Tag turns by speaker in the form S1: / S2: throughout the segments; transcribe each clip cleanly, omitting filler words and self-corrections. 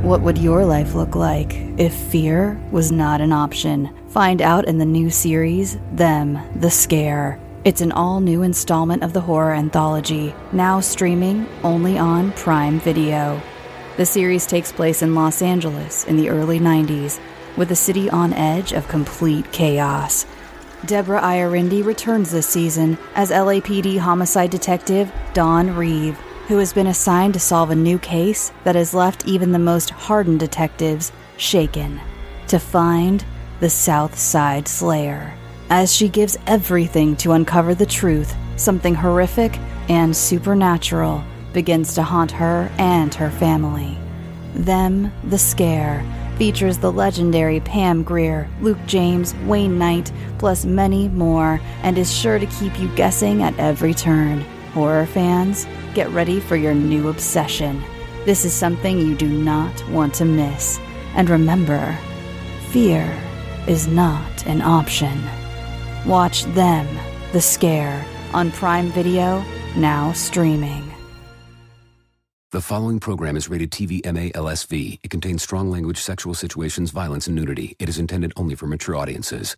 S1: What would your life look like if fear was not an option? Find out in the new series, Them, the Scare. It's an all-new installment of the horror anthology, now streaming only on Prime Video. The series takes place in Los Angeles in the early 90s, with the city on edge of complete chaos. Deborah Iorindi returns this season as LAPD homicide detective Dawn Reeve, who has been assigned to solve a new case that has left even the most hardened detectives shaken, to find the South Side Slayer. As she gives everything to uncover the truth, something horrific and supernatural begins to haunt her and her family. Them, the Scare, features the legendary Pam Grier, Luke James, Wayne Knight, plus many more, and is sure to keep you guessing at every turn. Horror fans, get ready for your new obsession. This is something you do not want to miss. And remember, fear is not an option. Watch Them, the Scare, on Prime Video, now streaming.
S2: The following program is rated TV MA LSV. It contains strong language, sexual situations, violence, and nudity. It is intended only for mature audiences.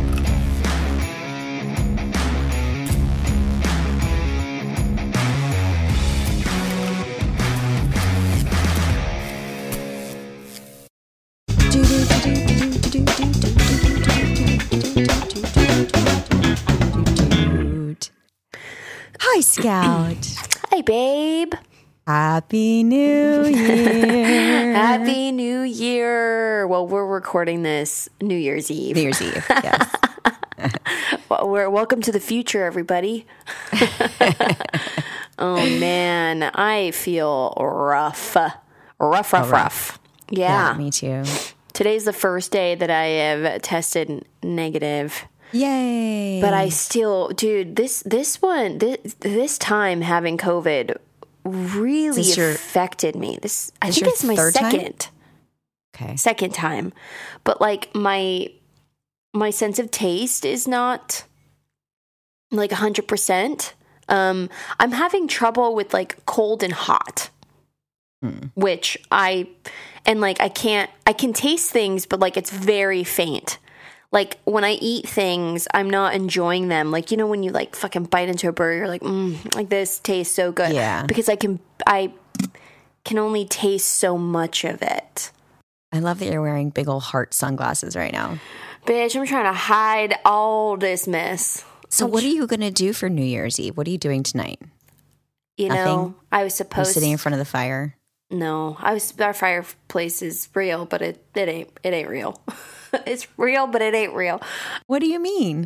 S3: Hi, Scout.
S4: Hi, babe.
S3: Happy New Year.
S4: Happy New Year. Well, we're recording this New Year's Eve.
S3: New Year's Eve, yes.
S4: Well, welcome to the future, everybody. Oh, man. I feel rough. Rough. Yeah.
S3: Me too.
S4: Today's the first day that I have tested negative.
S3: Yay.
S4: But I still, dude, this time having COVID really affected me. I think it's my second time. But like my sense of taste is not like 100%. I'm having trouble with like cold and hot. Which I can taste things, but like it's very faint. Like when I eat things, I'm not enjoying them. Like, you know, when you like fucking bite into a burger, you're like, like this tastes so good.
S3: Yeah.
S4: Because I can only taste so much of it.
S3: I love that you're wearing big old heart sunglasses right now.
S4: Bitch, I'm trying to hide all this mess.
S3: So what are you going to do for New Year's Eve? What are you doing tonight?
S4: You know, I was supposed to.
S3: Sitting in front of the fire?
S4: No, our fireplace is real, but it ain't real. It's real, but it ain't real.
S3: What do you mean?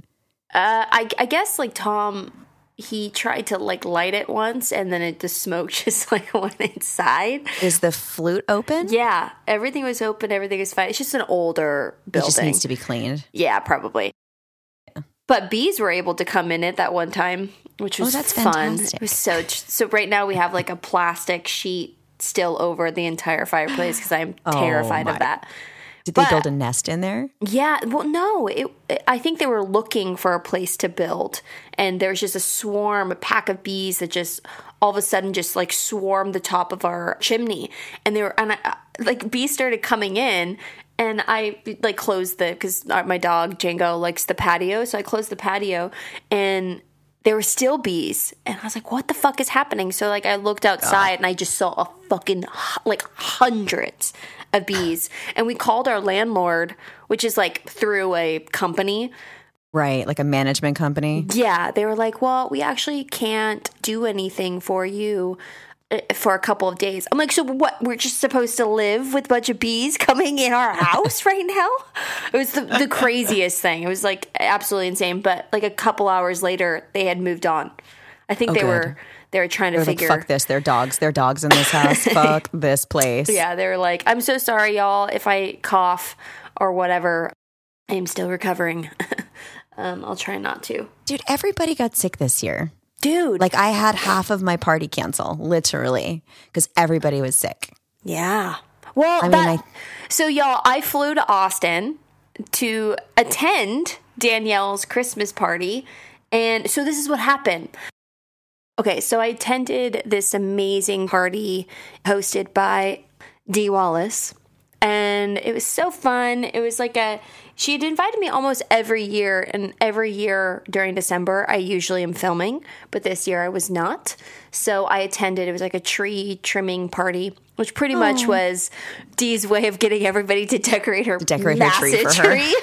S4: I guess like Tom, he tried to like light it once, and then the smoke just like went inside.
S3: Is the flute open?
S4: Yeah, everything was open. Everything was fine. It's just an older building.
S3: It just needs to be cleaned.
S4: Yeah, probably. Yeah. But bees were able to come in it that one time, which was
S3: that's
S4: fun.
S3: fantastic.
S4: It was so. Right now we have like a plastic sheet still over the entire fireplace because I'm terrified of that.
S3: Did they build a nest in there?
S4: Yeah. Well, no. I think they were looking for a place to build, and there was just a pack of bees that just all of a sudden just like swarmed the top of our chimney, and bees started coming in, and I like closed because my dog Django likes the patio, so I closed the patio, and there were still bees, and I was like, what the fuck is happening? So like I looked outside and I just saw a fucking like hundreds of bees, and we called our landlord, which is like through a company.
S3: Right, like a management company.
S4: Yeah, they were like, well, we actually can't do anything for you for a couple of days. I'm like, so what? We're just supposed to live with a bunch of bees coming in our house right now? It was the craziest thing. It was like absolutely insane. But like a couple hours later, they had moved on. I think they were trying to figure.
S3: Like, fuck this. They're dogs in this house. Fuck this place.
S4: Yeah, they were like, I'm so sorry, y'all. If I cough or whatever, I'm still recovering. I'll try not to.
S3: Dude, everybody got sick this year.
S4: Dude.
S3: Like I had half of my party cancel, literally, because everybody was sick.
S4: Yeah. Well, so y'all, I flew to Austin to attend Danielle's Christmas party. And so this is what happened. Okay, so I attended this amazing party hosted by Dee Wallace. And it was so fun. It was like she had invited me almost every year. And every year during December, I usually am filming. But this year I was not. So I attended. It was like a tree trimming party, which pretty much was Dee's way of getting everybody to decorate her massive tree.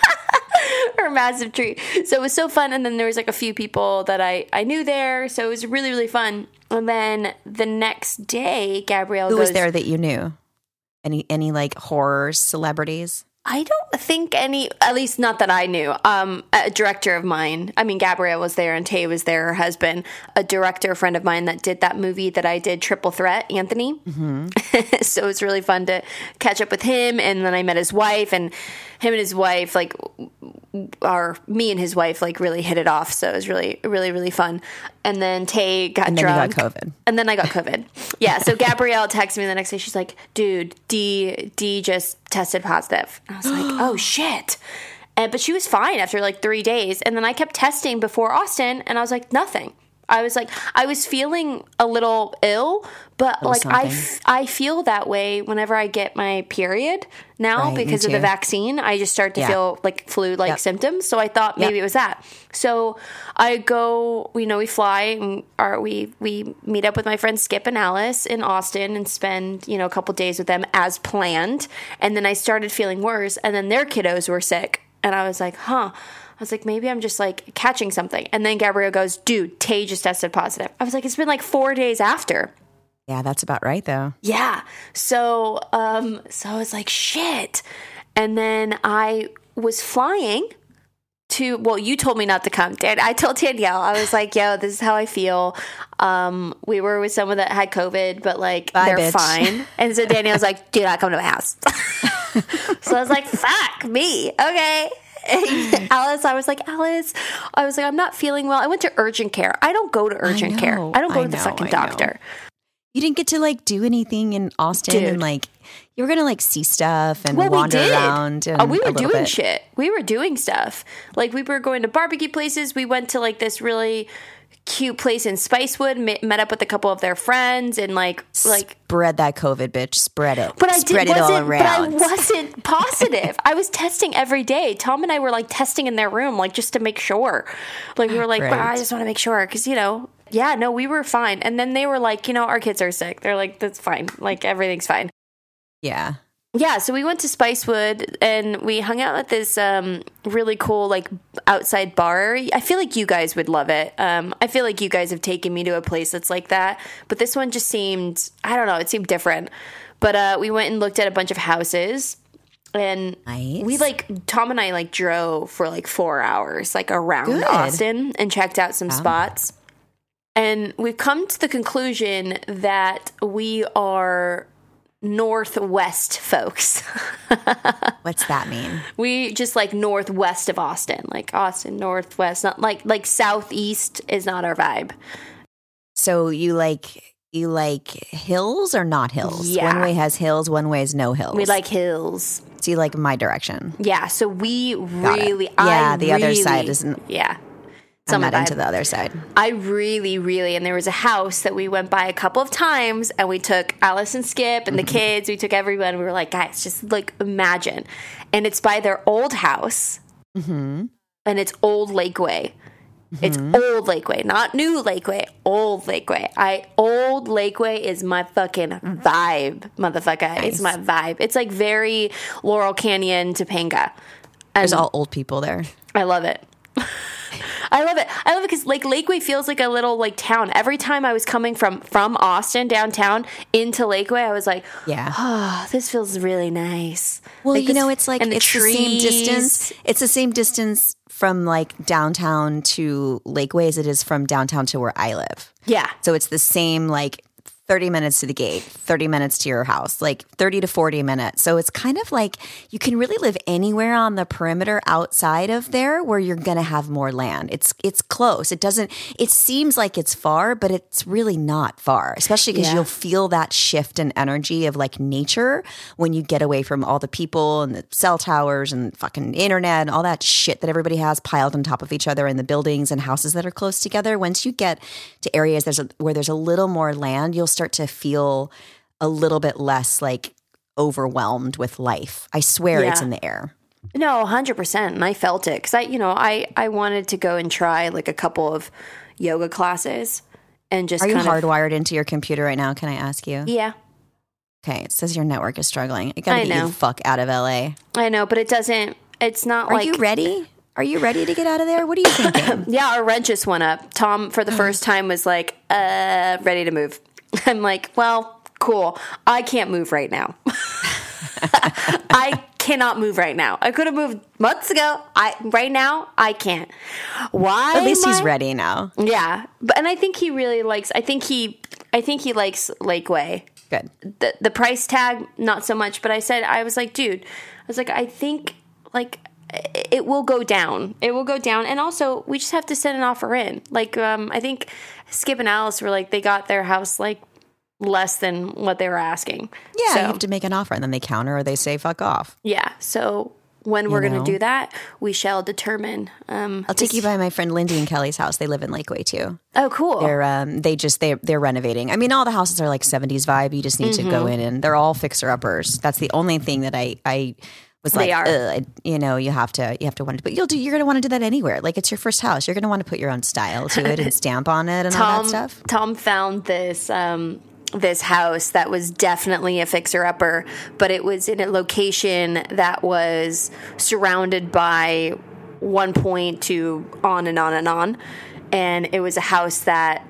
S4: Her massive tree. So it was so fun. And then there was like a few people that I knew there. So it was really, really fun. And then the next day, Gabrielle
S3: Who was there that you knew? Any like horror celebrities?
S4: I don't think any, at least not that I knew. A director of mine, I mean, Gabrielle was there and Tay was there, her husband, a director friend of mine that did that movie that I did, Triple Threat, Anthony. Mm-hmm. So it was really fun to catch up with him. And then I met his wife, and him and his wife, like, me and his wife, like, really hit it off. So it was really, really, really fun. And then Tay got drunk.
S3: And then you got COVID.
S4: And then I got COVID. Yeah, so Gabrielle texted me the next day. She's like, dude, D just tested positive. And I was like, oh, shit. But she was fine after like 3 days. And then I kept testing before Austin, and I was like, nothing. I was feeling a little ill, but like I feel that way whenever I get my period now because of the vaccine. I just start to feel like flu-like symptoms. So I thought maybe it was that. So I go, we fly, and we meet up with my friends Skip and Alice in Austin and spend, a couple days with them as planned. And then I started feeling worse, and then their kiddos were sick. And I was like, I was like, maybe I'm just like catching something. And then Gabrielle goes, dude, Tay just tested positive. I was like, it's been like 4 days after.
S3: Yeah, that's about right though.
S4: Yeah. So I was like, shit. And then I was flying you told me not to come. I told Danielle, I was like, yo, this is how I feel. We were with someone that had COVID, but like, they're bitch. Fine. And so Danielle's like, do not come to my house. So I was like, fuck me. Okay. Alice, I was like, I'm not feeling well. I went to urgent care. I don't go to urgent care. I don't go to the fucking doctor.
S3: You didn't get to like do anything in Austin, and like you were gonna like see stuff and wander around. And
S4: we were doing shit. We were doing stuff. Like we were going to barbecue places. We went to like this really cute place in Spicewood, met up with a couple of their friends, and like
S3: spread that COVID, bitch. Spread it.
S4: But
S3: spread it all around.
S4: But I wasn't positive. I was testing every day. Tom and I were like testing in their room, like just to make sure. Like we were like, well, I just want to make sure because we were fine. And then they were like, our kids are sick. They're like, that's fine. Like everything's fine.
S3: Yeah.
S4: Yeah, so we went to Spicewood and we hung out at this really cool like outside bar. I feel like you guys would love it. I feel like you guys have taken me to a place that's like that. But this one just seemed, I don't know, it seemed different. But we went and looked at a bunch of houses. And we Tom and I drove for 4 hours around Austin and checked out some spots. And we've come to the conclusion that we are Northwest folks.
S3: What's that mean?
S4: We just northwest of Austin, Austin Northwest, not like Southeast is not our vibe.
S3: So you like hills or not hills?
S4: Yeah.
S3: One way has hills, one way is no hills.
S4: We like hills.
S3: So you like my direction?
S4: Yeah. So we really,
S3: other side isn't.
S4: Yeah.
S3: I'm not into the other side.
S4: I really, and there was a house that we went by a couple of times, and we took Alice and Skip and the kids. We took everyone. We were like, guys, just imagine. And it's by their old house, and it's Old Lakeway. It's Old Lakeway, not New Lakeway. Old Lakeway. Old Lakeway is my fucking vibe, motherfucker. Nice. It's my vibe. It's very Laurel Canyon, Topanga. And
S3: there's all old people there.
S4: I love it. I love it because Lakeway feels like a little town. Every time I was coming from Austin downtown into Lakeway, I was like, oh, this feels really nice.
S3: Well, it's the same distance. It's the same distance from downtown to Lakeway as it is from downtown to where I live.
S4: Yeah.
S3: So it's the same 30 minutes to the gate, 30 minutes to your house, 30 to 40 minutes. So it's kind of you can really live anywhere on the perimeter outside of there where you're going to have more land. It's close. It seems like it's far, but it's really not far, especially because you'll feel that shift in energy of nature when you get away from all the people and the cell towers and fucking internet and all that shit that everybody has piled on top of each other in the buildings and houses that are close together. Once you get to areas where there's a little more land, you'll start to feel a little bit less like overwhelmed with life. I swear it's in the air.
S4: No, 100%. And I felt it because I wanted to go and try like a couple of yoga classes and just
S3: Are you hardwired into your computer right now? Can I ask you?
S4: Yeah.
S3: Okay. It says your network is struggling. You gotta
S4: I
S3: get
S4: know.
S3: you the fuck out of LA.
S4: I know, but it's not
S3: Are you ready? Are you ready to get out of there? What are you thinking?
S4: Yeah, our rent just went up. Tom, for the first time, was like, ready to move. I'm like, well, cool. I can't move right now. I cannot move right now. I could have moved months ago. Right now, I can't. Why?
S3: At least he's ready now.
S4: Yeah. And I think he really likes, I think he likes Lakeway.
S3: Good.
S4: The price tag, not so much. But I was like, dude, I think like it will go down. It will go down. And also, we just have to send an offer in. Like, I think Skip and Alice were like, they got their house like less than what they were asking.
S3: Yeah,
S4: so,
S3: you have to make an offer and then they counter or they say fuck off.
S4: Yeah. So when we're going to do that, we shall determine.
S3: I'll take you by my friend Lindy and Kelly's house. They live in Lakeway too.
S4: Oh, cool.
S3: They're renovating. I mean, all the houses are like 70s vibe. You just need to go in and they're all fixer uppers. That's the only thing that I was like, you have to want to, but you're going to want to do that anywhere. Like it's your first house. You're going to want to put your own style to it and stamp on it and all that stuff.
S4: Tom found this house that was definitely a fixer-upper, but it was in a location that was surrounded by 1 point to on and on and on. And it was a house that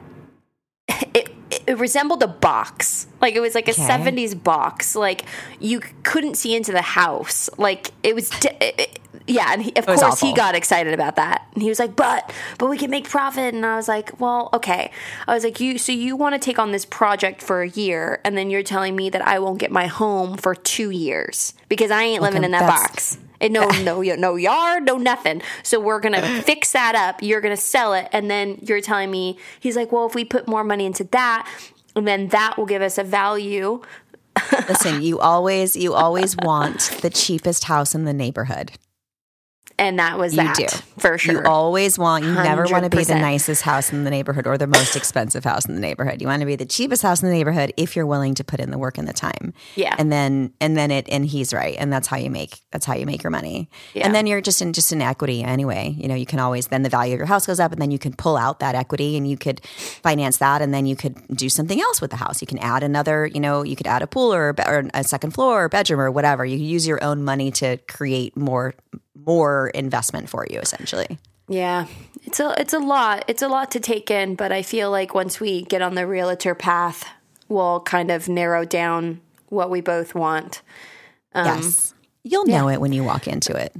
S4: it resembled a box. Like it was like a 70s box. Like you couldn't see into the house. Like it was yeah, and of course he got excited about that. And he was like, but we can make profit. And I was like, well, okay. I was like, you want to take on this project for a year, and then you're telling me that I won't get my home for 2 years because I ain't living in that box. And no yard, no nothing. So we're going to fix that up. You're going to sell it. And then you're telling me, he's like, well, if we put more money into that, and then that will give us a value.
S3: Listen, you always want the cheapest house in the neighborhood.
S4: And that was for sure.
S3: You always want, you 100%. Never want to be the
S4: 100%.
S3: nicest house in the neighborhood or the most expensive house in the neighborhood. You want to be the cheapest house in the neighborhood if you're willing to put in the work and the time.
S4: Yeah.
S3: And he's right. And that's how you make your money. Yeah. And then you're just in equity anyway. You know, you can always, then the value of your house goes up and then you can pull out that equity and you could finance that. And then you could do something else with the house. You can add another, you could add a pool or a second floor or bedroom or whatever. You can use your own money to create more investment for you, essentially.
S4: Yeah, it's a lot to take in, but I feel like once we get on the realtor path, we'll kind of narrow down what we both want.
S3: Yes, you'll know it when you walk into it.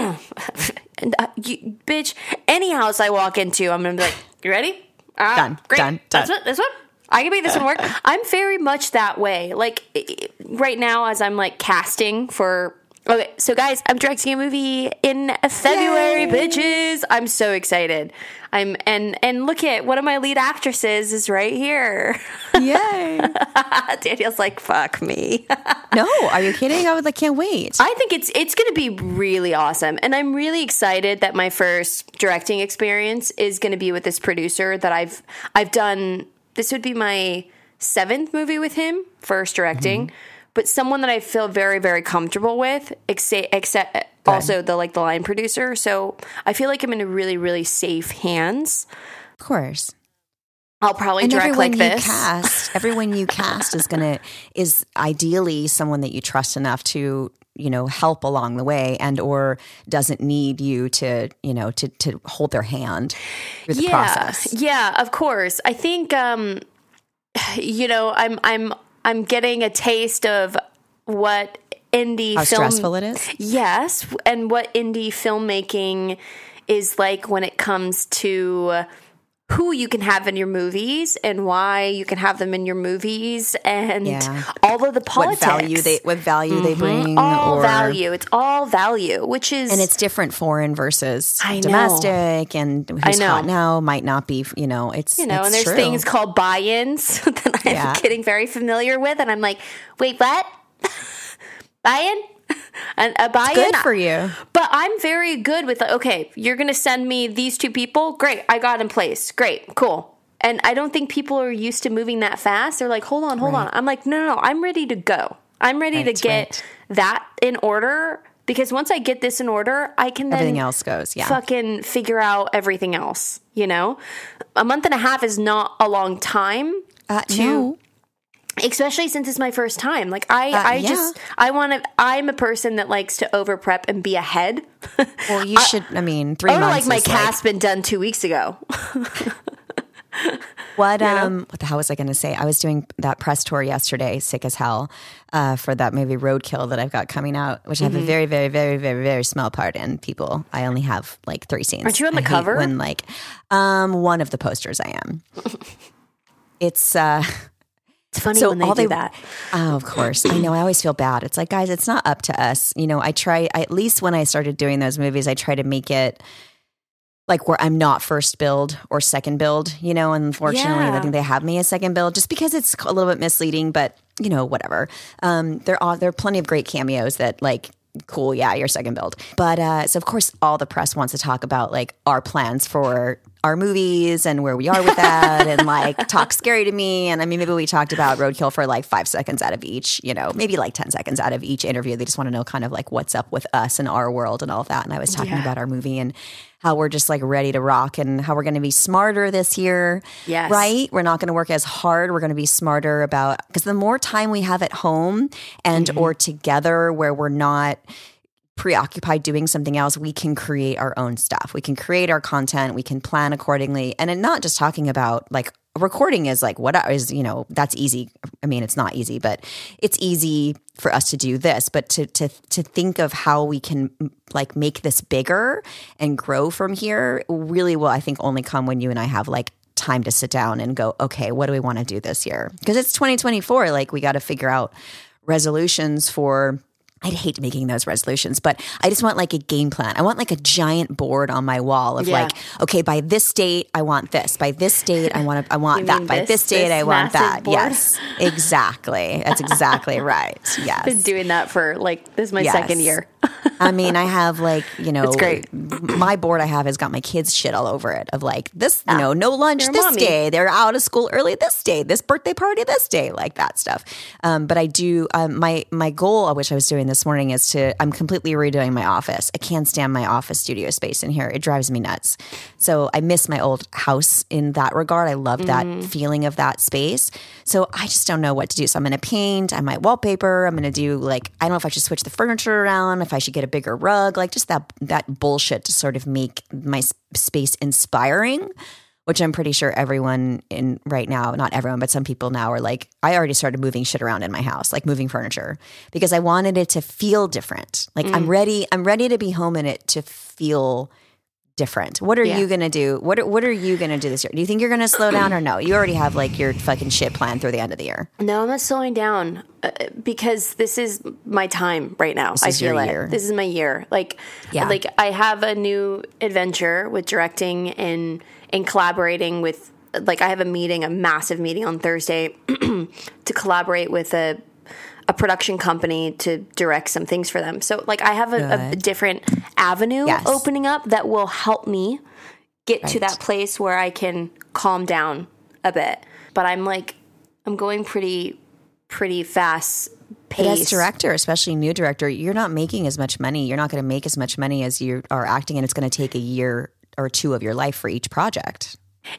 S4: And bitch, any house I walk into, I'm gonna be like, "You ready?
S3: Done.
S4: Great.
S3: Done.
S4: This one. I can make this one work." I'm very much that way. Like right now, as I'm like casting for. Okay, so guys, I'm directing a movie in February, Yay. Bitches. I'm so excited. And look at one of my lead actresses is right here.
S3: Yay.
S4: Danielle's like, fuck me.
S3: No, are you kidding? I can't wait.
S4: I think it's going to be really awesome. And I'm really excited that my first directing experience is going to be with this producer that I've done. This would be my 7th movie with him, first directing. Mm-hmm. But someone that I feel very, very comfortable with, except also the line producer. So I feel like I'm in really, really safe hands.
S3: Of course.
S4: I'll probably direct like this.
S3: Everyone you cast is ideally someone that you trust enough to, help along the way and or doesn't need you to hold their hand through the process.
S4: Yeah, of course. I think I'm getting a taste of what indie
S3: How stressful it is?
S4: Yes, and what indie filmmaking is like when it comes to who you can have in your movies and why you can have them in your movies and all of the politics.
S3: What value they bring.
S4: It's all value, which is...
S3: And it's different foreign versus domestic and who's hot now might not be, it's
S4: and there's
S3: true.
S4: Things called buy-ins that I'm getting very familiar with. And I'm like, wait, what? Buy-in? And a buy-in?
S3: It's good for you.
S4: But I'm very good with, okay, you're going to send me these 2 people? Great, I got in place. Great, cool. And I don't think people are used to moving that fast. They're like, hold on. I'm like, no, I'm ready to go. I'm ready to get that in order, because once I get this in order, I can then
S3: everything else goes,
S4: fucking figure out everything else, you know? A month and a half is not a long time
S3: no.
S4: Especially since it's my first time. Like I'm a person that likes to over prep and be ahead.
S3: Well, you should, 3 months.
S4: Like my cast been done 2 weeks ago.
S3: What the hell was I going to say? I was doing that press tour yesterday, sick as hell, for that movie Roadkill that I've got coming out, which I have a very, very, very, very, very small part in. People, I only have like 3 scenes.
S4: Aren't you on the cover?
S3: When one of the posters I am. It's
S4: funny when they do that.
S3: Oh, of course. I know. I always feel bad. It's like, guys, it's not up to us. You know, at least when I started doing those movies, I try to make it like where I'm not first build or second build, you know, and unfortunately I think they have me as second build just because it's a little bit misleading, but you know, whatever. There are plenty of great cameos that like, cool, yeah, you're second build. But so of course all the press wants to talk about like our plans for our movies and where we are with that and like talk scary to me. And I mean, maybe we talked about Roadkill for like 5 seconds out of each, you know, maybe like 10 seconds out of each interview. They just want to know kind of like what's up with us and our world and all of that. And I was talking about our movie and how we're just like ready to rock and how we're going to be smarter this year.
S4: Yes.
S3: Right? We're not going to work as hard. We're going to be smarter about, because the more time we have at home and or together where we're not preoccupied doing something else, we can create our own stuff. We can create our content. We can plan accordingly. And not just talking about like recording is like what is, you know, that's easy. I mean, it's not easy, but it's easy for us to do this. But to think of how we can like make this bigger and grow from here really will, I think, only come when you and I have like time to sit down and go, okay, what do we want to do this year? Because it's 2024. Like we got to figure out resolutions for, I'd hate making those resolutions, but I just want like a game plan. I want like a giant board on my wall of like, okay, by this date, I want this. By this date, I want that. By this date, I want that.
S4: Board?
S3: Yes, exactly. That's exactly right. Yes.
S4: I've been doing that for like, this is my second year.
S3: I mean, I have like, you know,
S4: it's great.
S3: My board I have has got my kids' shit all over it of like this, you know, no lunch this day. They're out of school early this day. This birthday party this day, like that stuff. But I do, my goal, which I was doing this morning, is I'm completely redoing my office. I can't stand my office studio space in here. It drives me nuts. So I miss my old house in that regard. I love that feeling of that space. So I just don't know what to do. So I'm going to paint. I might wallpaper. I'm going to do like, I don't know if I should switch the furniture around, if I should get a bigger rug, like just that bullshit to sort of make my space inspiring, which I'm pretty sure everyone in right now, not everyone, but some people now are like, I already started moving shit around in my house, like moving furniture because I wanted it to feel different. Like I'm ready to be home in it to feel different. What are you going to do? What are you going to do this year? Do you think you're going to slow down or no? You already have like your fucking shit planned through the end of the year.
S4: No, I'm not slowing down because this is my time right now. I feel it. This is my year. Like I have a new adventure with directing and collaborating with, like I have a massive meeting on Thursday to collaborate with a production company to direct some things for them. So like I have a different avenue opening up that will help me get to that place where I can calm down a bit. But I'm going pretty fast pace.
S3: But as director, especially new director, you're not making as much money. You're not going to make as much money as you are acting, and it's going to take a year or two of your life for each project.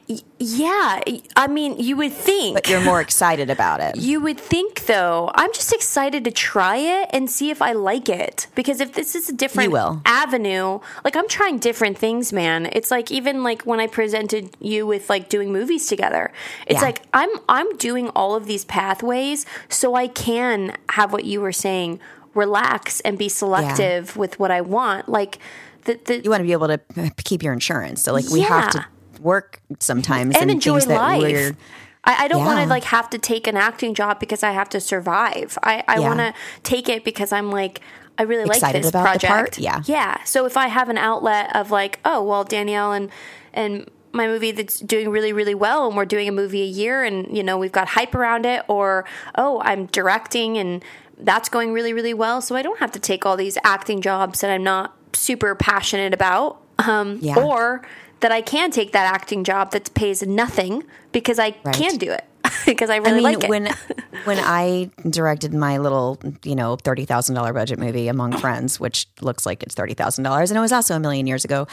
S4: Yeah, I mean, you would think.
S3: But you're more excited about it.
S4: You would think, though. I'm just excited to try it and see if I like it. Because if this is a different avenue, like I'm trying different things, man. It's like even like when I presented you with like doing movies together. It's like I'm doing all of these pathways so I can have what you were saying, relax and be selective with what I want. Like
S3: you want to be able to keep your insurance. So like we have to work sometimes
S4: and enjoy life. I don't want to like have to take an acting job because I have to survive. I want to take it because I'm like, I really
S3: excited
S4: like this
S3: about
S4: project.
S3: The part?
S4: Yeah. So if I have an outlet of like, oh, well, Danielle and my movie that's doing really, really well and we're doing a movie a year and, you know, we've got hype around it, or, oh, I'm directing and that's going really, really well. So I don't have to take all these acting jobs that I'm not super passionate about. Or that I can take that acting job that pays nothing because I can do it. Because I really like it.
S3: When I directed my little, $30,000 budget movie Among Friends, which looks like it's $30,000, and it was also a million years ago.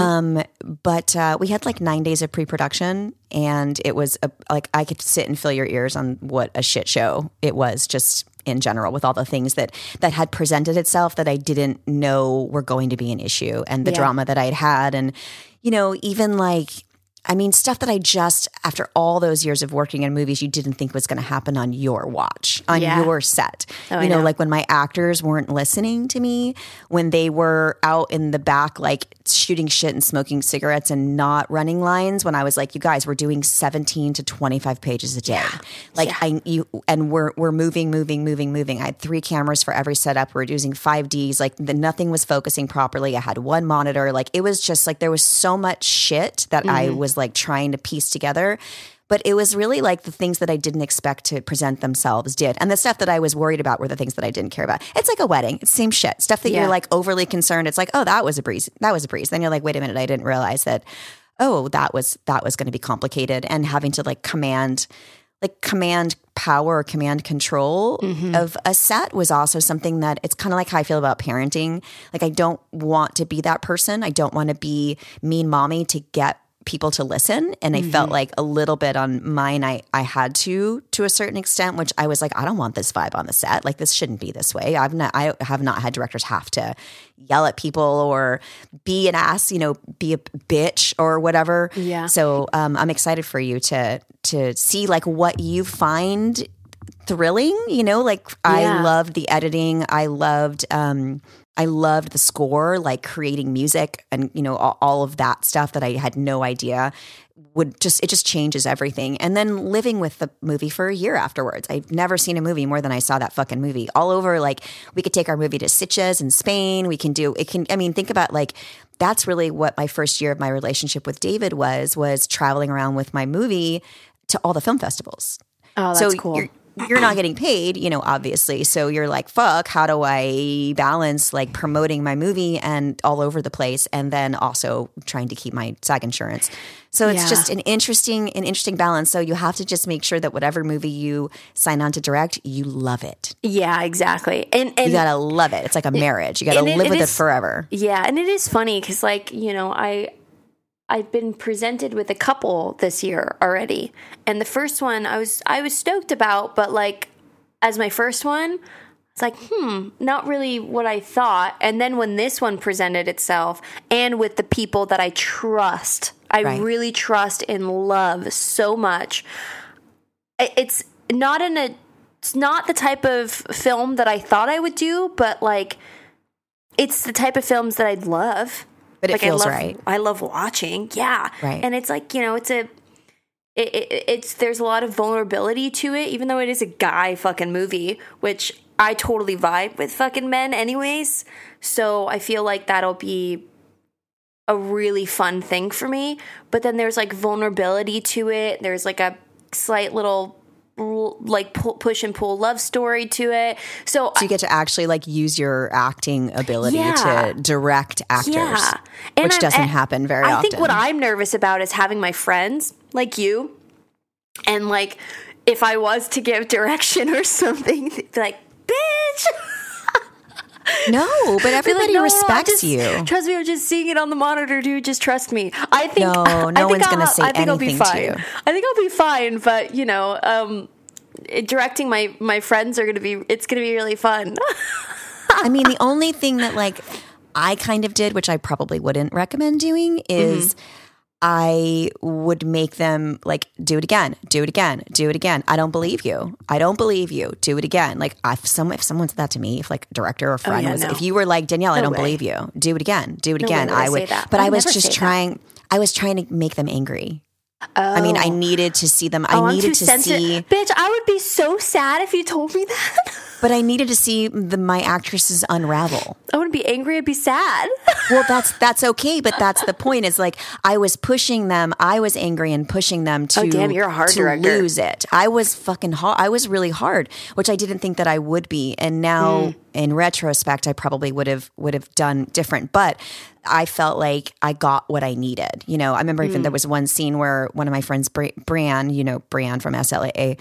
S3: But we had like 9 days of pre-production, and it was I could sit and fill your ears on what a shit show it was, just in general, with all the things that had presented itself that I didn't know were going to be an issue, and the drama that I'd had, and even stuff that I just, after all those years of working in movies, you didn't think was going to happen on your watch, on your set.
S4: I know.
S3: Like when my actors weren't listening to me, when they were out in the back, like shooting shit and smoking cigarettes and not running lines, when I was like, you guys, we're doing 17 to 25 pages a day. We're moving. I had 3 cameras for every setup. We're using 5Ds. Like nothing was focusing properly. I had 1 monitor. Like it was just like, there was so much shit that I was like trying to piece together. But it was really like the things that I didn't expect to present themselves did. And the stuff that I was worried about were the things that I didn't care about. It's like a wedding. It's the same shit. Stuff that you're like overly concerned. It's like, oh, that was a breeze. That was a breeze. Then you're like, wait a minute, I didn't realize that, oh, that was going to be complicated. And having to command power or command control of a set was also something that it's kind of like how I feel about parenting. Like I don't want to be that person. I don't want to be mean mommy to get people to listen. And I felt like a little bit on mine, I had to a certain extent, which I was like, I don't want this vibe on the set. Like this shouldn't be this way. I have not had directors have to yell at people or be an ass, be a bitch or whatever. Yeah. So I'm excited for you to see like what you find thrilling, I loved the editing. I loved the score, like creating music and, all of that stuff that I had no idea it just changes everything. And then living with the movie for a year afterwards. I've never seen a movie more than I saw that fucking movie all over. Like we could take our movie to Sitges in Spain. Think about like, that's really what my first year of my relationship with David was traveling around with my movie to all the film festivals.
S4: Oh, that's cool.
S3: You're not getting paid, obviously. So you're like, fuck, how do I balance like promoting my movie and all over the place and then also trying to keep my SAG insurance? So it's just an interesting balance. So you have to just make sure that whatever movie you sign on to direct, you love it.
S4: Yeah, exactly. And
S3: you got to love it. It's like a marriage. You got to live with it forever.
S4: Yeah. And it is funny because I've been presented with a couple this year already. And the first one I was stoked about, but like as my first one, it's like, not really what I thought. And then when this one presented itself and with the people that I trust, I really trust and love so much. It's not the type of film that I thought I would do, but like it's the type of films that I'd love.
S3: But it feels right.
S4: I love watching. Yeah.
S3: Right.
S4: And it's like, there's a lot of vulnerability to it, even though it is a guy fucking movie, which I totally vibe with fucking men anyways. So I feel like that'll be a really fun thing for me. But then there's like vulnerability to it. There's like a slight little like push and pull love story to it. So
S3: you get to actually like use your acting ability to direct actors, which doesn't happen very often.
S4: I think what I'm nervous about is having my friends like you, and like if I was to give direction or something, like, bitch.
S3: No, but everybody respects you.
S4: Trust me, I'm just seeing it on the monitor, dude. Just trust me. I think
S3: no one's going to say anything
S4: I'll be fine.
S3: to you.
S4: I think I'll be fine, but directing my friends it's going to be really fun.
S3: I mean, the only thing that like I kind of did, which I probably wouldn't recommend doing, is I would make them like, do it again. I don't believe you. Do it again. Like if someone said that to me, if like a director or friend if you were like, Danielle, I don't believe you. Do it again. I would, but I was just trying. I was trying to make them angry.
S4: Oh.
S3: I mean, I needed to see them. I needed to see.
S4: Bitch, I would be so sad if you told me that.
S3: But I needed to see my actresses unravel.
S4: I wouldn't be angry. I'd be sad.
S3: Well, that's okay. But that's the point. Is like I was pushing them. I was angry and pushing them to.
S4: Oh damn, you're a hard director.
S3: Lose it. I was fucking hard. I was really hard, which I didn't think that I would be. And now in retrospect, I probably would have done different, but I felt like I got what I needed. You know, I remember even there was one scene where one of my friends, Brianne, you know, Brianne from SLAA,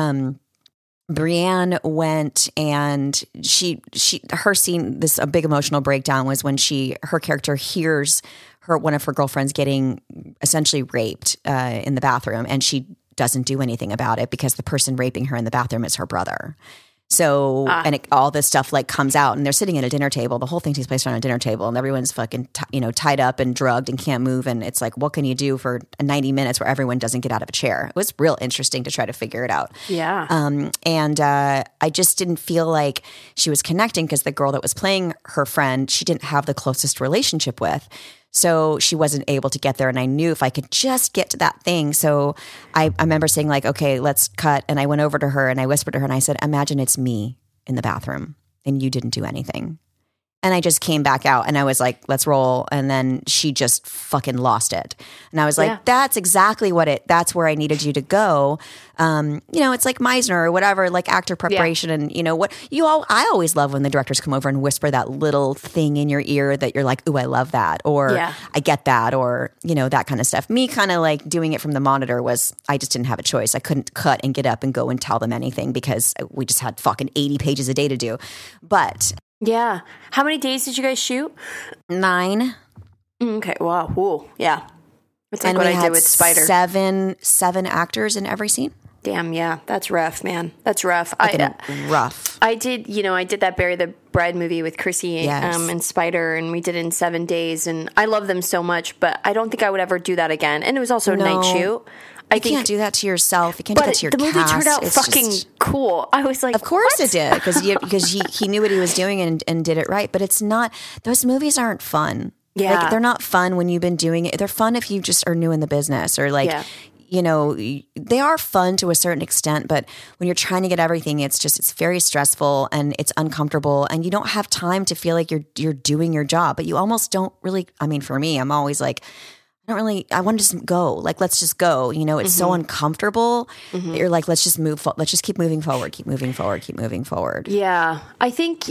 S3: Brianne went and her scene, a big emotional breakdown was when her character hears one of her girlfriends getting essentially raped in the bathroom, and she doesn't do anything about it because the person raping her in the bathroom is her brother. So, all this stuff like comes out, and they're sitting at a dinner table. The whole thing takes place around a dinner table, and everyone's fucking, tied up and drugged and can't move. And it's like, what can you do for 90 minutes where everyone doesn't get out of a chair? It was real interesting to try to figure it out.
S4: Yeah.
S3: I just didn't feel like she was connecting because the girl that was playing her friend, she didn't have the closest relationship with. So she wasn't able to get there. And I knew if I could just get to that thing. So I remember saying like, okay, let's cut. And I went over to her and I whispered to her and I said, imagine it's me in the bathroom and you didn't do anything. And I just came back out and I was like, let's roll. And then she just fucking lost it. And I was like, that's exactly that's where I needed you to go. It's like Meisner or whatever, like actor preparation. And I always love when the directors come over and whisper that little thing in your ear that you're like, ooh, I love that. Or I get that. Or, that kind of stuff. Me kind of like doing it from the monitor I just didn't have a choice. I couldn't cut and get up and go and tell them anything because we just had fucking 80 pages a day to do. But
S4: yeah. How many days did you guys shoot?
S3: 9.
S4: Okay. Wow. Ooh, yeah. It's like what I did with Spider.
S3: Seven actors in every scene.
S4: Damn. Yeah. That's rough, man. That's rough.
S3: Rough.
S4: I did that Bury the Bride movie with Chrissy and Spider, and we did it in 7 days, and I love them so much, but I don't think I would ever do that again. And it was also a night shoot.
S3: You can't do that to yourself. You can't do that to your cast.
S4: But the movie turned out fucking cool. I was like,
S3: of course
S4: what?
S3: It did, because he knew what he was doing and did it right. But it's not; those movies aren't fun.
S4: Yeah,
S3: like, they're not fun when you've been doing it. They're fun if you just are new in the business, or like, they are fun to a certain extent. But when you're trying to get everything, it's very stressful and it's uncomfortable, and you don't have time to feel like you're doing your job. But you almost don't really. I mean, for me, I'm always like, I want to just go. Like, let's just go. It's so uncomfortable. That you're like, let's just move. Let's just keep moving forward. Keep moving forward. Keep moving forward.
S4: Yeah, I think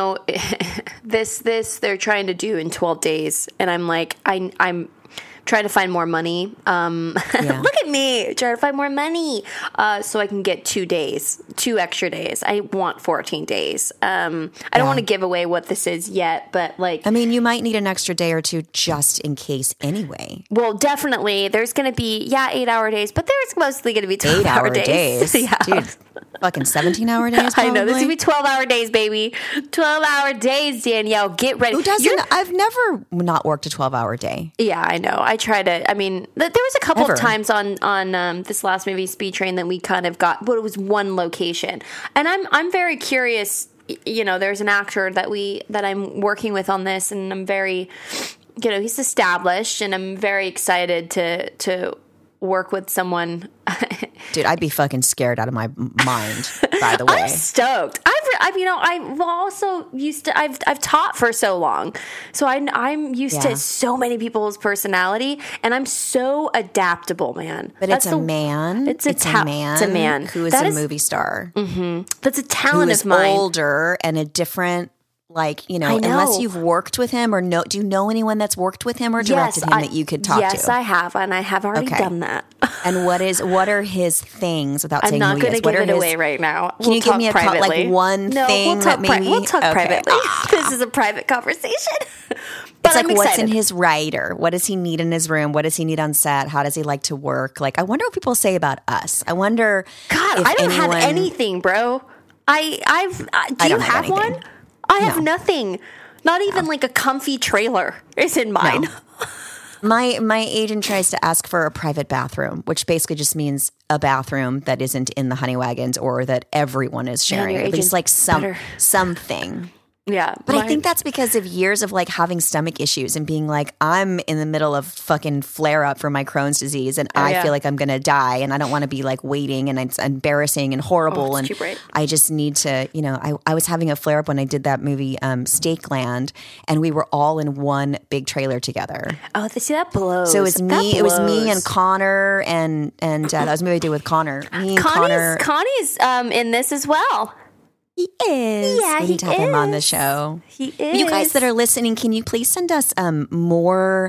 S4: this they're trying to do in 12 days, and I'm like, I'm trying to find more money. Look at me trying to find more money so I can get 2 extra days. I want 14 days. I don't want to give away what this is yet, but like,
S3: I mean, you might need an extra day or two just in case anyway.
S4: Well, definitely there's going to be 8-hour days, but there's mostly going to be 12-hour days.
S3: Yeah. Dude, fucking 17-hour days. Probably.
S4: I know, there's going to be 12-hour days, baby. 12-hour days, Danielle. Get ready.
S3: Who doesn't? I've never not worked a 12-hour day.
S4: Yeah, I know. I try to. I mean, there was a couple of times on this last movie, Speed Train, that we kind of got, but it was one location, and I'm very curious. There's an actor that I'm working with on this, and I'm very, he's established, and I'm very excited to work with someone.
S3: Dude, I'd be fucking scared out of my mind, by the way.
S4: I'm stoked. I've also used to, I've taught for so long. So I'm used to so many people's personality, and I'm so adaptable, man.
S3: But it's a man.
S4: It's a man
S3: who is a movie star.
S4: Mm-hmm. That's a talent
S3: of
S4: mine.
S3: Older and a different, unless you've worked with him, or do you know anyone that's worked with him or directed him that you could talk to?
S4: Yes, I have, and I have already done that.
S3: And what are his things, without saying who he is?
S4: I'm not going to give it away right now.
S3: Can you give me one thing that maybe?
S4: We'll talk privately. This is a private conversation.
S3: But it's like, what's in his writer? What does he need in his room? What does he need on set? How does he like to work? Like, I wonder what people say about us. I wonder.
S4: God, I don't have anything, bro. Do you have one? I have nothing. Not even like a comfy trailer is in mine.
S3: No. My agent tries to ask for a private bathroom, which basically just means a bathroom that isn't in the honey wagons or that everyone is sharing. It's like something.
S4: Yeah.
S3: But I think that's because of years of like having stomach issues and being like, I'm in the middle of fucking flare up for my Crohn's disease, and I feel like I'm going to die, and I don't want to be like waiting, and it's embarrassing and horrible. And I just need to, I was having a flare up when I did that movie, Steakland, and we were all in one big trailer together.
S4: Oh, see, that blows.
S3: So it was me and Connor and that was a movie I did with Connor.
S4: Connie's in this as well.
S3: He is.
S4: Yeah,
S3: we need to have him on the show.
S4: He is.
S3: You guys that are listening, can you please send us more?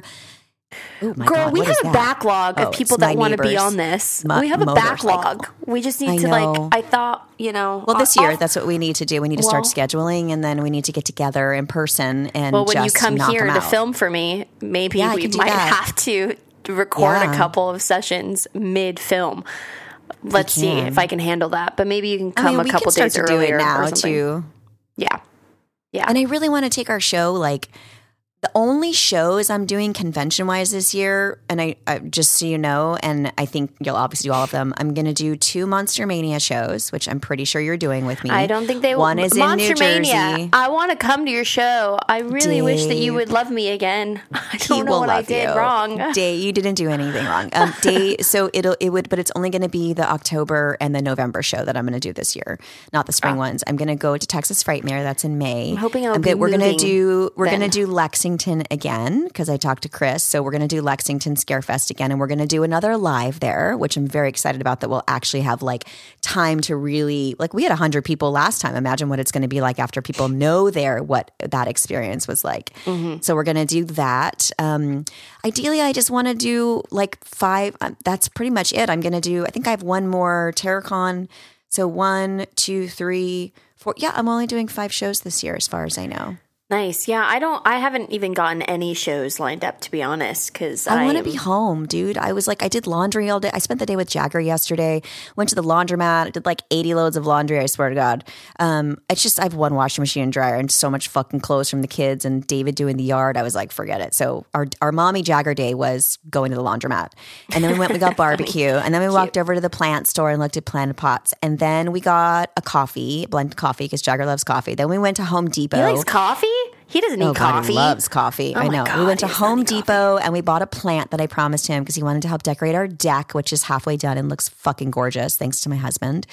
S3: Oh my
S4: Girl,
S3: God,
S4: we
S3: what
S4: have
S3: is
S4: a
S3: that?
S4: backlog of
S3: Oh,
S4: people
S3: it's my
S4: that want to be
S3: neighbor's
S4: on this. We have a
S3: motorcycle.
S4: backlog. We just need
S3: I
S4: to
S3: know.
S4: I thought,
S3: Well, this year, that's what we need to do. We need to start
S4: Well-
S3: scheduling, and then we need to get together in person and
S4: well, when you
S3: just
S4: come
S3: knock
S4: here
S3: them
S4: to
S3: out.
S4: film for me, maybe
S3: Yeah, I
S4: we
S3: can do
S4: might
S3: that.
S4: have to record
S3: Yeah.
S4: a couple of sessions mid-film. Let's see
S3: can.
S4: if I can handle that. But maybe you can come
S3: we
S4: a couple
S3: can start
S4: days
S3: to do
S4: earlier
S3: it now
S4: or something.
S3: too.
S4: Yeah. Yeah.
S3: And I really want to take our show, like, the only shows I'm doing convention-wise this year, and I just so you know, and I think you'll obviously do all of them, I'm going to do 2 Monster Mania shows, which I'm pretty sure you're doing with me.
S4: I don't think they will.
S3: One is in
S4: Monster
S3: New Jersey.
S4: Mania. I want to come to your show. I really wish that you
S3: Dave.
S4: would love me again. I
S3: He
S4: don't know
S3: will
S4: what I
S3: love
S4: did
S3: you.
S4: wrong.
S3: Day, you didn't do anything wrong. Day, so it would, but it's only going to be the October and the November show that I'm going to do this year, not the spring ones. I'm going to go to Texas Frightmare. That's in May.
S4: I'm hoping I'll be
S3: we're going to
S4: moving
S3: do
S4: then.
S3: Lexington again because I talked to Chris. So we're going to do Lexington Scarefest again, and we're going to do another live there, which I'm very excited about. That we'll actually have like time to really we had 100 people last time. Imagine what it's going to be like after people know what that experience was like.
S4: Mm-hmm.
S3: So we're going to do that. Ideally, I just want to do like 5. That's pretty much it. I'm going to do, I think I have one more TerraCon. So 1, 2, 3, 4. Yeah, I'm only doing 5 shows this year as far as I know.
S4: Nice. Yeah, I haven't even gotten any shows lined up, to be honest, because
S3: I want to be home, dude. I did laundry all day. I spent the day with Jagger yesterday, went to the laundromat, did like 80 loads of laundry, I swear to God. It's just, I have one washing machine and dryer and so much fucking clothes from the kids and David doing the yard. I was like, forget it. So our mommy Jagger day was going to the laundromat. And then we got barbecue. And then we walked over to the plant store and looked at planted pots. And then we got a blended coffee, because Jagger loves coffee. Then we went to Home Depot.
S4: He likes coffee? He doesn't need
S3: Oh, God,
S4: coffee.
S3: he loves coffee.
S4: Oh
S3: I
S4: my
S3: know.
S4: God,
S3: We went to
S4: he does not
S3: Home
S4: need
S3: Depot and we bought a plant that I promised him because he wanted to help decorate our deck, which is halfway done and looks fucking gorgeous, thanks to my husband.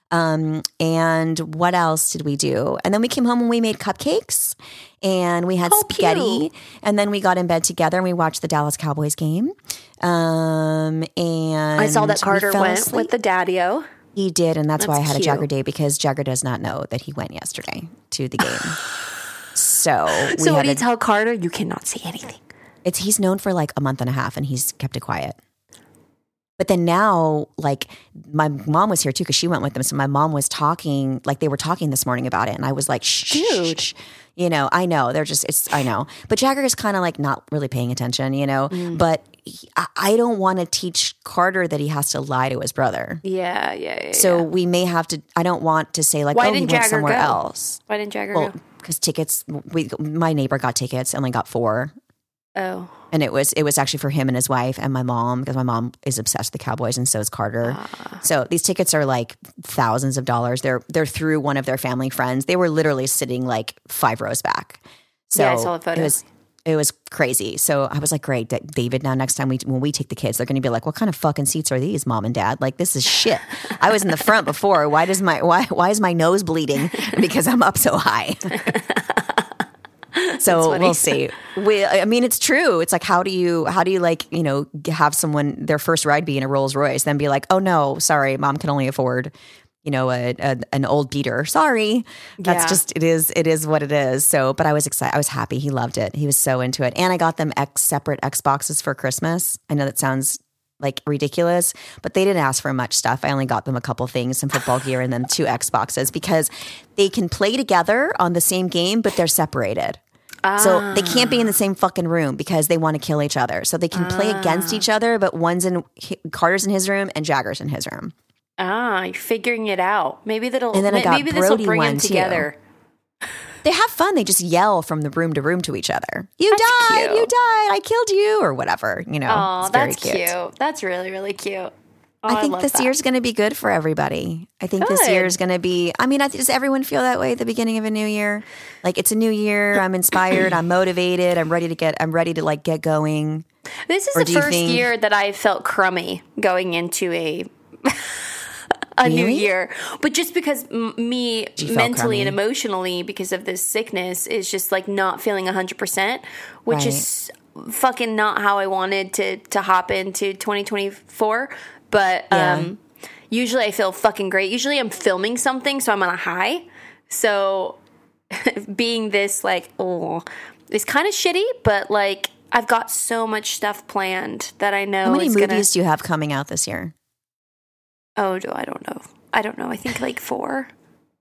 S3: And what else did we do? And then we came home and we made cupcakes and we had spaghetti.
S4: cute.
S3: And then we got in bed together and we watched the Dallas Cowboys game. And
S4: I saw that
S3: we
S4: Carter
S3: fell
S4: went
S3: asleep.
S4: with the daddy-o.
S3: He did, and that's why I
S4: That's
S3: had a
S4: cute.
S3: Jagger day, because Jagger does not know that he went yesterday to the game. So
S4: So what
S3: had
S4: do you tell Carter? You cannot say anything.
S3: he's known for like a month and a half and he's kept it quiet. But then now, like, my mom was here too because she went with them. So my mom was talking, like they were talking this morning about it. And I was like, shh,
S4: Dude.
S3: shh. You know, I know. I know. But Jagger is kind of like not really paying attention, you know. But I don't want to teach Carter that he has to lie to his brother.
S4: Yeah.
S3: So we may have to, I don't want to say like,
S4: Why
S3: oh, he
S4: didn't
S3: went
S4: Jagger
S3: somewhere
S4: go?
S3: else.
S4: Why didn't Jagger
S3: Well,
S4: go?
S3: because tickets, my neighbor got tickets, only got 4.
S4: Oh.
S3: And it was actually for him and his wife and my mom, because my mom is obsessed with the Cowboys and so is Carter. So these tickets are like thousands of dollars. They're through one of their family friends. They were literally sitting like 5 rows back. So
S4: Yeah, I saw the photo.
S3: It was crazy. So I was like, great, David, now next time when we take the kids, they're going to be like, what kind of fucking seats are these, Mom and Dad? Like, this is shit. I was in the front before. Why is my nose bleeding? Because I'm up so high. So we'll see. I mean, it's true. It's like, how do you like, you know, have someone, their first ride be in a Rolls Royce, then be like, oh no, sorry, Mom can only afford, you know, an old beater. Sorry. That's
S4: Yeah.
S3: just, it is what it is. So, but I was excited. I was happy. He loved it. He was so into it. And I got them separate Xboxes for Christmas. I know that sounds like ridiculous, but they didn't ask for much stuff. I only got them a couple things, some football gear and then 2 Xboxes, because they can play together on the same game, but they're separated. So they can't be in the same fucking room because they want to kill each other. So they can play against each other, but Carter's in his room and Jagger's in his room.
S4: You're figuring it out. Maybe
S3: And then I got
S4: maybe this will
S3: Brody
S4: bring them
S3: one, too.
S4: together.
S3: They have fun. They just yell from the room to each other. You
S4: That's
S3: died.
S4: cute.
S3: You died. I killed you, or whatever. You know,
S4: Oh,
S3: it's very
S4: that's cute. That's really, really cute. Oh,
S3: I think
S4: love
S3: this
S4: that.
S3: year's going to be good for everybody. I think this
S4: Good.
S3: year is going to be, I mean, does everyone feel that way at the beginning of a new year? Like, it's a new year. I'm inspired. I'm motivated. I'm ready to get going.
S4: This is
S3: Or
S4: the
S3: do you
S4: first
S3: think-
S4: year that I felt crummy going into a new
S3: Really?
S4: year. But just because me
S3: You felt
S4: mentally and
S3: crummy.
S4: emotionally, because of this sickness, is just like not feeling 100%, which
S3: Right.
S4: is fucking not how I wanted to hop into 2024. But
S3: Yeah.
S4: usually I feel fucking great. Usually I'm filming something, so I'm on a high. So being this like, it's kind of shitty, but like I've got so much stuff planned that I know.
S3: How many movies do you have coming out this year?
S4: Oh, I don't know. I think like 4.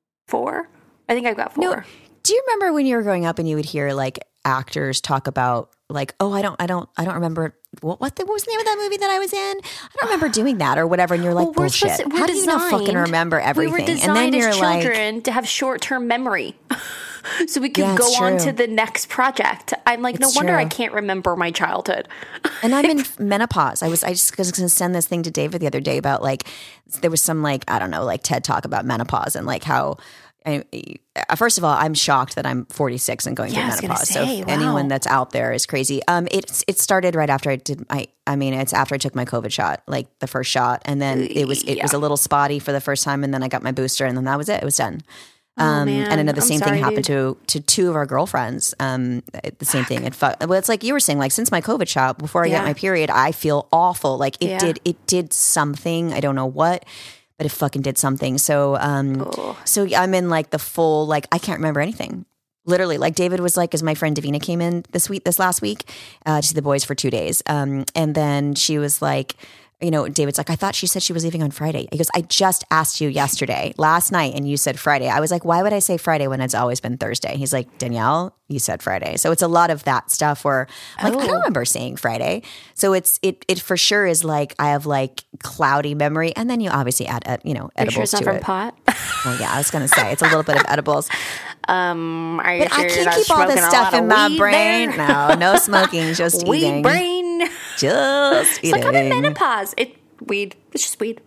S4: I think I've got 4.
S3: No. Do you remember when you were growing up and you would hear like actors talk about like, oh, I don't remember what was the name of that movie that I was in? I don't remember doing that or whatever. And you're like, bullshit. How do you not fucking remember everything?
S4: We were designed and then you're as children to have short-term memory. So we could go on to the next project. I'm like, no wonder I can't remember my childhood.
S3: And I'm in menopause. I just was going to send this thing to David the other day about like, there was some like, I don't know, like TED talk about menopause and like how, first of all, I'm shocked that I'm 46 and going through menopause. So if anyone that's out there is crazy. It started right after it's after I took my COVID shot, like the first shot. And then it was a little spotty for the first time. And then I got my booster and then that was it. It was done. And I know the same thing happened to 2 of our girlfriends. The same thing. It's like you were saying, like since my COVID shot, before I got my period, I feel awful. Like it did something. I don't know what, but it fucking did something. So, so I'm in like the full, like I can't remember anything. Literally, like David was like, because my friend Davina came in this last week to see the boys for 2 days. And then she was like, you know, David's like, I thought she said she was leaving on Friday. He goes, I just asked you last night, and you said Friday. I was like, why would I say Friday when it's always been Thursday? He's like, Danielle, you said Friday. So it's a lot of that stuff where like, I don't remember saying Friday. So it for sure is like, I have like cloudy memory. And then you obviously add, edibles
S4: sure it's not
S3: to
S4: from
S3: it.
S4: Pot?
S3: Well, yeah, I was going to say it's a little bit of edibles.
S4: Are you
S3: but
S4: sure
S3: I can't keep all this stuff in my brain. No smoking, just eating.
S4: Weed brain.
S3: Just eating.
S4: It's like I'm in menopause. Weed. It's just weed.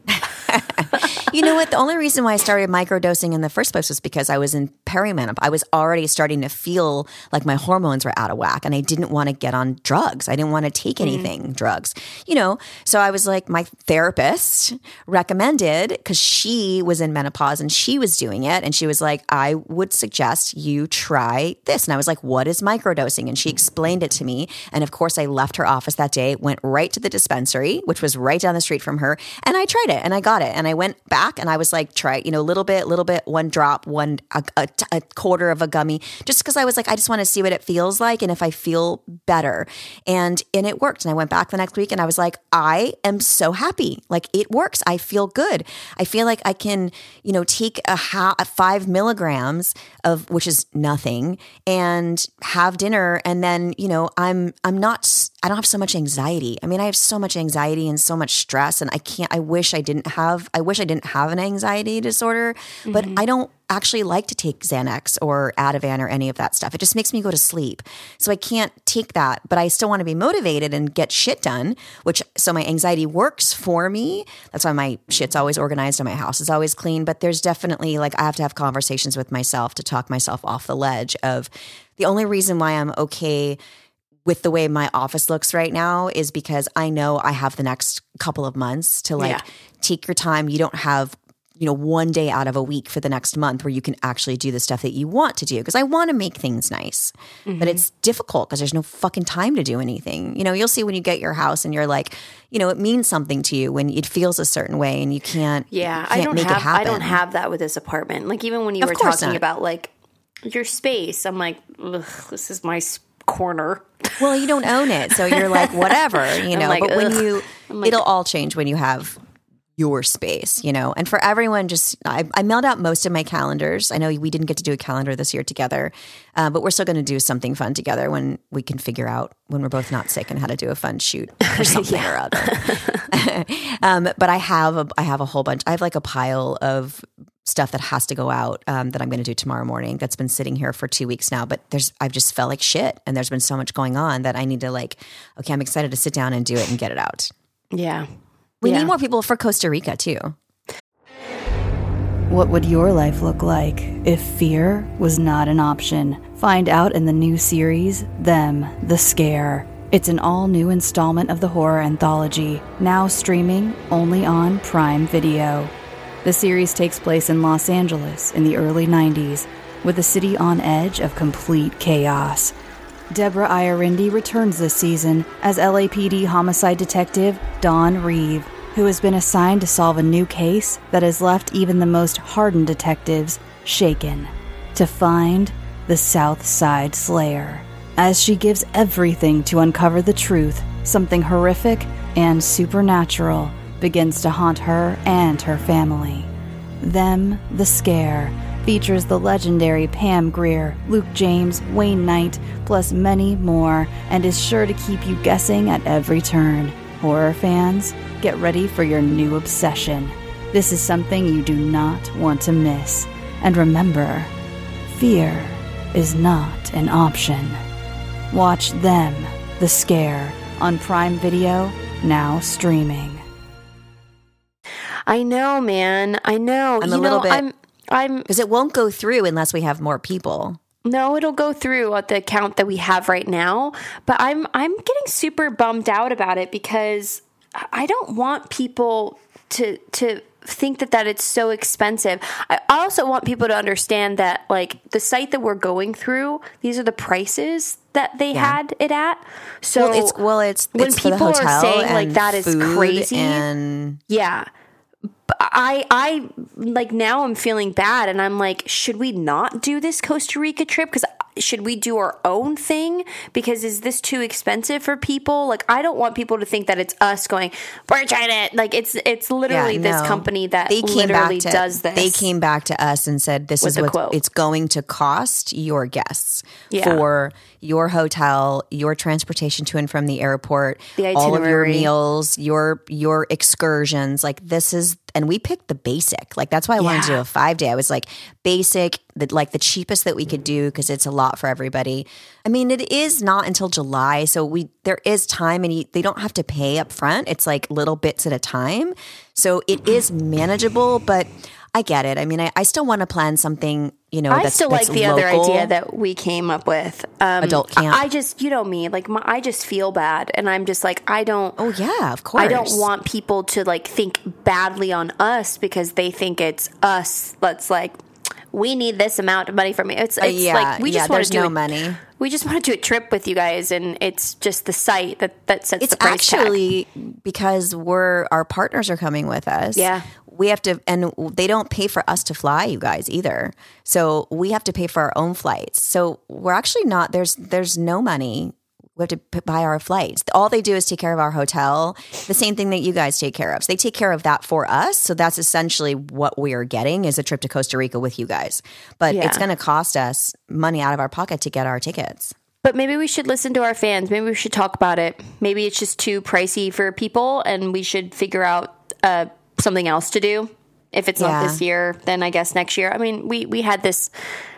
S3: You know what? The only reason why I started microdosing in the first place was because I was in perimenopause. I was already starting to feel like my hormones were out of whack and I didn't want to get on drugs. I didn't want to take anything, drugs, So I was like, my therapist recommended, because she was in menopause and she was doing it. And she was like, I would suggest you try this. And I was like, what is microdosing? And she explained it to me. And of course, I left her office that day, went right to the dispensary, which was right down the street from her. And I tried it and I got it. And I went back and I was like, try, little bit, one drop, a quarter of a gummy, just because I was like, I just want to see what it feels like and if I feel better. And it worked. And I went back the next week and I was like, I am so happy. Like it works. I feel good. I feel like I can, take a 5 milligrams of, which is nothing, and have dinner. And then, I don't have so much anxiety. I mean, I have so much anxiety and so much stress, and I wish I didn't have an anxiety disorder, but I don't actually like to take Xanax or Ativan or any of that stuff. It just makes me go to sleep. So I can't take that, but I still want to be motivated and get shit done, so my anxiety works for me. That's why my shit's always organized and my house is always clean. But there's definitely I have to have conversations with myself to talk myself off the ledge of the only reason why I'm okay with the way my office looks right now is because I know I have the next couple of months to take your time. You don't have, one day out of a week for the next month where you can actually do the stuff that you want to do. Because I want to make things nice, but it's difficult because there's no fucking time to do anything. You'll see when you get your house and you're like, it means something to you when it feels a certain way and you can't, make it happen.
S4: I don't have that with this apartment. Like even when you were talking about like your space, I'm like, this is my corner.
S3: Well, you don't own it, so you're like, whatever, like, but when it'll all change when you have your space, And for everyone, I mailed out most of my calendars. I know we didn't get to do a calendar this year together, but we're still going to do something fun together when we can figure out when we're both not sick and how to do a fun shoot or something or other. But I have a whole bunch. I have like a pile of stuff that has to go out that I'm going to do tomorrow morning. That's been sitting here for 2 weeks now, but I've just felt like shit, and there's been so much going on that I need to okay, I'm excited to sit down and do it and get it out.
S4: Yeah.
S3: We need more people for Costa Rica too.
S1: What would your life look like if fear was not an option? Find out in the new series, Them, the Scare. It's an all-new installment of the horror anthology, now streaming only on Prime Video. The series takes place in Los Angeles in the early 90s, with the city on edge of complete chaos. Deborah Iorindi returns this season as LAPD homicide detective Dawn Reeve, who has been assigned to solve a new case that has left even the most hardened detectives shaken. to find the South Side Slayer. As she gives everything to uncover the truth, something horrific and supernatural begins to haunt her and her family. Them, the Scare, features the legendary Pam Grier, Luke James, Wayne Knight, plus many more, and is sure to keep you guessing at every turn. Horror fans, get ready for your new obsession. This is something you do not want to miss. And remember, fear is not an option. Watch Them, the Scare, on Prime Video, now streaming.
S4: I know, man. I know.
S3: I'm a little bit. Because it won't go through unless we have more people.
S4: No, it'll go through at the account that we have right now. But I'm getting super bummed out about it because I don't want people to think that it's so expensive. I also want people to understand that, like, the site that we're going through, these are the prices that they had it at. So
S3: it's
S4: when
S3: for the
S4: people
S3: hotel
S4: are saying like
S3: and
S4: that is
S3: food
S4: crazy,
S3: and
S4: yeah. I like now I'm feeling bad and I'm like, should we not do this Costa Rica trip? Because should we do our own thing? Because is this too expensive for people? Like, I don't want people to think that it's us going, we're trying to, like, it's literally this company that does this.
S3: They came back to us and said, this is what it's going to cost your guests for your hotel, your transportation to and from the airport, all of your meals, your excursions. Like, this is, and we picked the basic. Like, that's why I wanted to do a 5-day. I was like, basic, the cheapest that we could do because it's a lot for everybody. I mean, it is not until July, so there is time, and they don't have to pay up front. It's like little bits at a time. So it is manageable, but I get it. I mean, I still want to plan something,
S4: I still like the other idea that we came up with.
S3: Adult camp.
S4: I just, me, like, I just feel bad. And I'm just like, I don't.
S3: Oh, yeah, of course.
S4: I don't want people to, like, think badly on us because they think it's us that's like, we need this amount of money from me. It's like, we just want to do
S3: money.
S4: We just want to do a trip with you guys, and it's just the site that sets the price tag. It's
S3: actually because our partners are coming with us.
S4: Yeah.
S3: We have to, and they don't pay for us to fly you guys either. So we have to pay for our own flights. So we're actually not, there's no money. We have to buy our flights. All they do is take care of our hotel, the same thing that you guys take care of. So they take care of that for us. So that's essentially what we are getting is a trip to Costa Rica with you guys. But it's going to cost us money out of our pocket to get our tickets.
S4: But maybe we should listen to our fans. Maybe we should talk about it. Maybe it's just too pricey for people and we should figure out something else to do. If it's not this year, then I guess next year. I mean, we had this,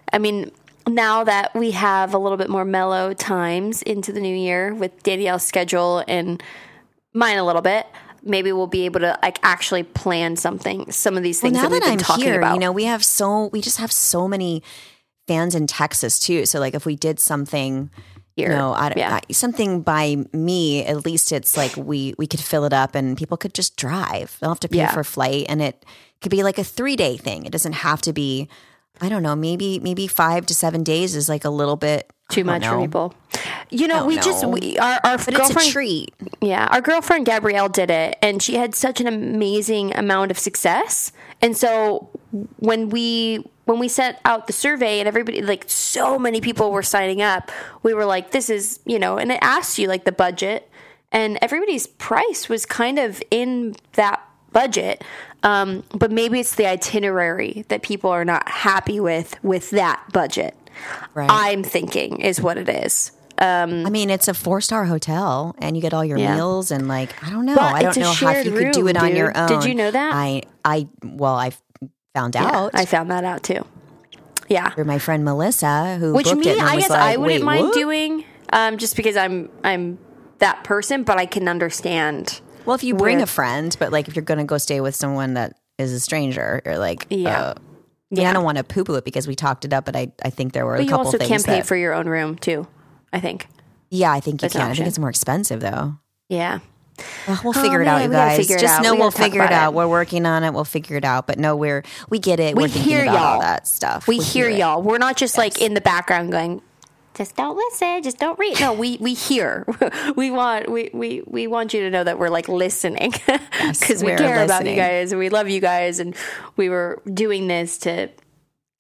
S4: now that we have a little bit more mellow times into the new year with Danielle's schedule and mine a little bit, maybe we'll be able to like actually plan some of these things that we've been talking about.
S3: We just have so many fans in Texas too. So like if we did something something by me, at least it's like we could fill it up and people could just drive. They don't have to pay for a flight, and it could be like a 3-day thing. It doesn't have to be, I don't know, maybe 5 to 7 days is like a little bit
S4: too much for people. Our
S3: but
S4: girlfriend,
S3: it's a treat.
S4: Yeah, our girlfriend Gabrielle did it, and she had such an amazing amount of success. And so when we sent out the survey and everybody, like so many people were signing up, we were like, this is, and it asked you like the budget, and everybody's price was kind of in that budget. But maybe it's the itinerary that people are not happy with that budget. Right. I'm thinking is what it is.
S3: It's a 4-star hotel and you get all your meals and like, I don't know.
S4: But
S3: I don't know how you could do it on your own.
S4: Did you know that?
S3: I found out.
S4: I found that out too. Yeah.
S3: Through my friend Melissa who
S4: booked
S3: it and
S4: I
S3: was
S4: guess
S3: like,
S4: I wouldn't mind
S3: what?
S4: doing just because I'm that person, but I can understand.
S3: Well, if you bring a friend, but like if you're going to go stay with someone that is a stranger, you're like, I don't want to poo-poo it because we talked it up, but I think there were a couple things.
S4: But you also can pay for your own room too, I think.
S3: Yeah, I think you can. I think it's more expensive though.
S4: Yeah.
S3: We'll figure it out, you guys. Just know we'll figure it out. We're working on it. We'll figure it out. But no, we get it. We're thinking about all that stuff.
S4: We hear y'all. We're not just like in the background going, just don't listen, just don't read. No, we hear. we want you to know that we're like listening because we care about you guys and we love you guys, and we were doing this to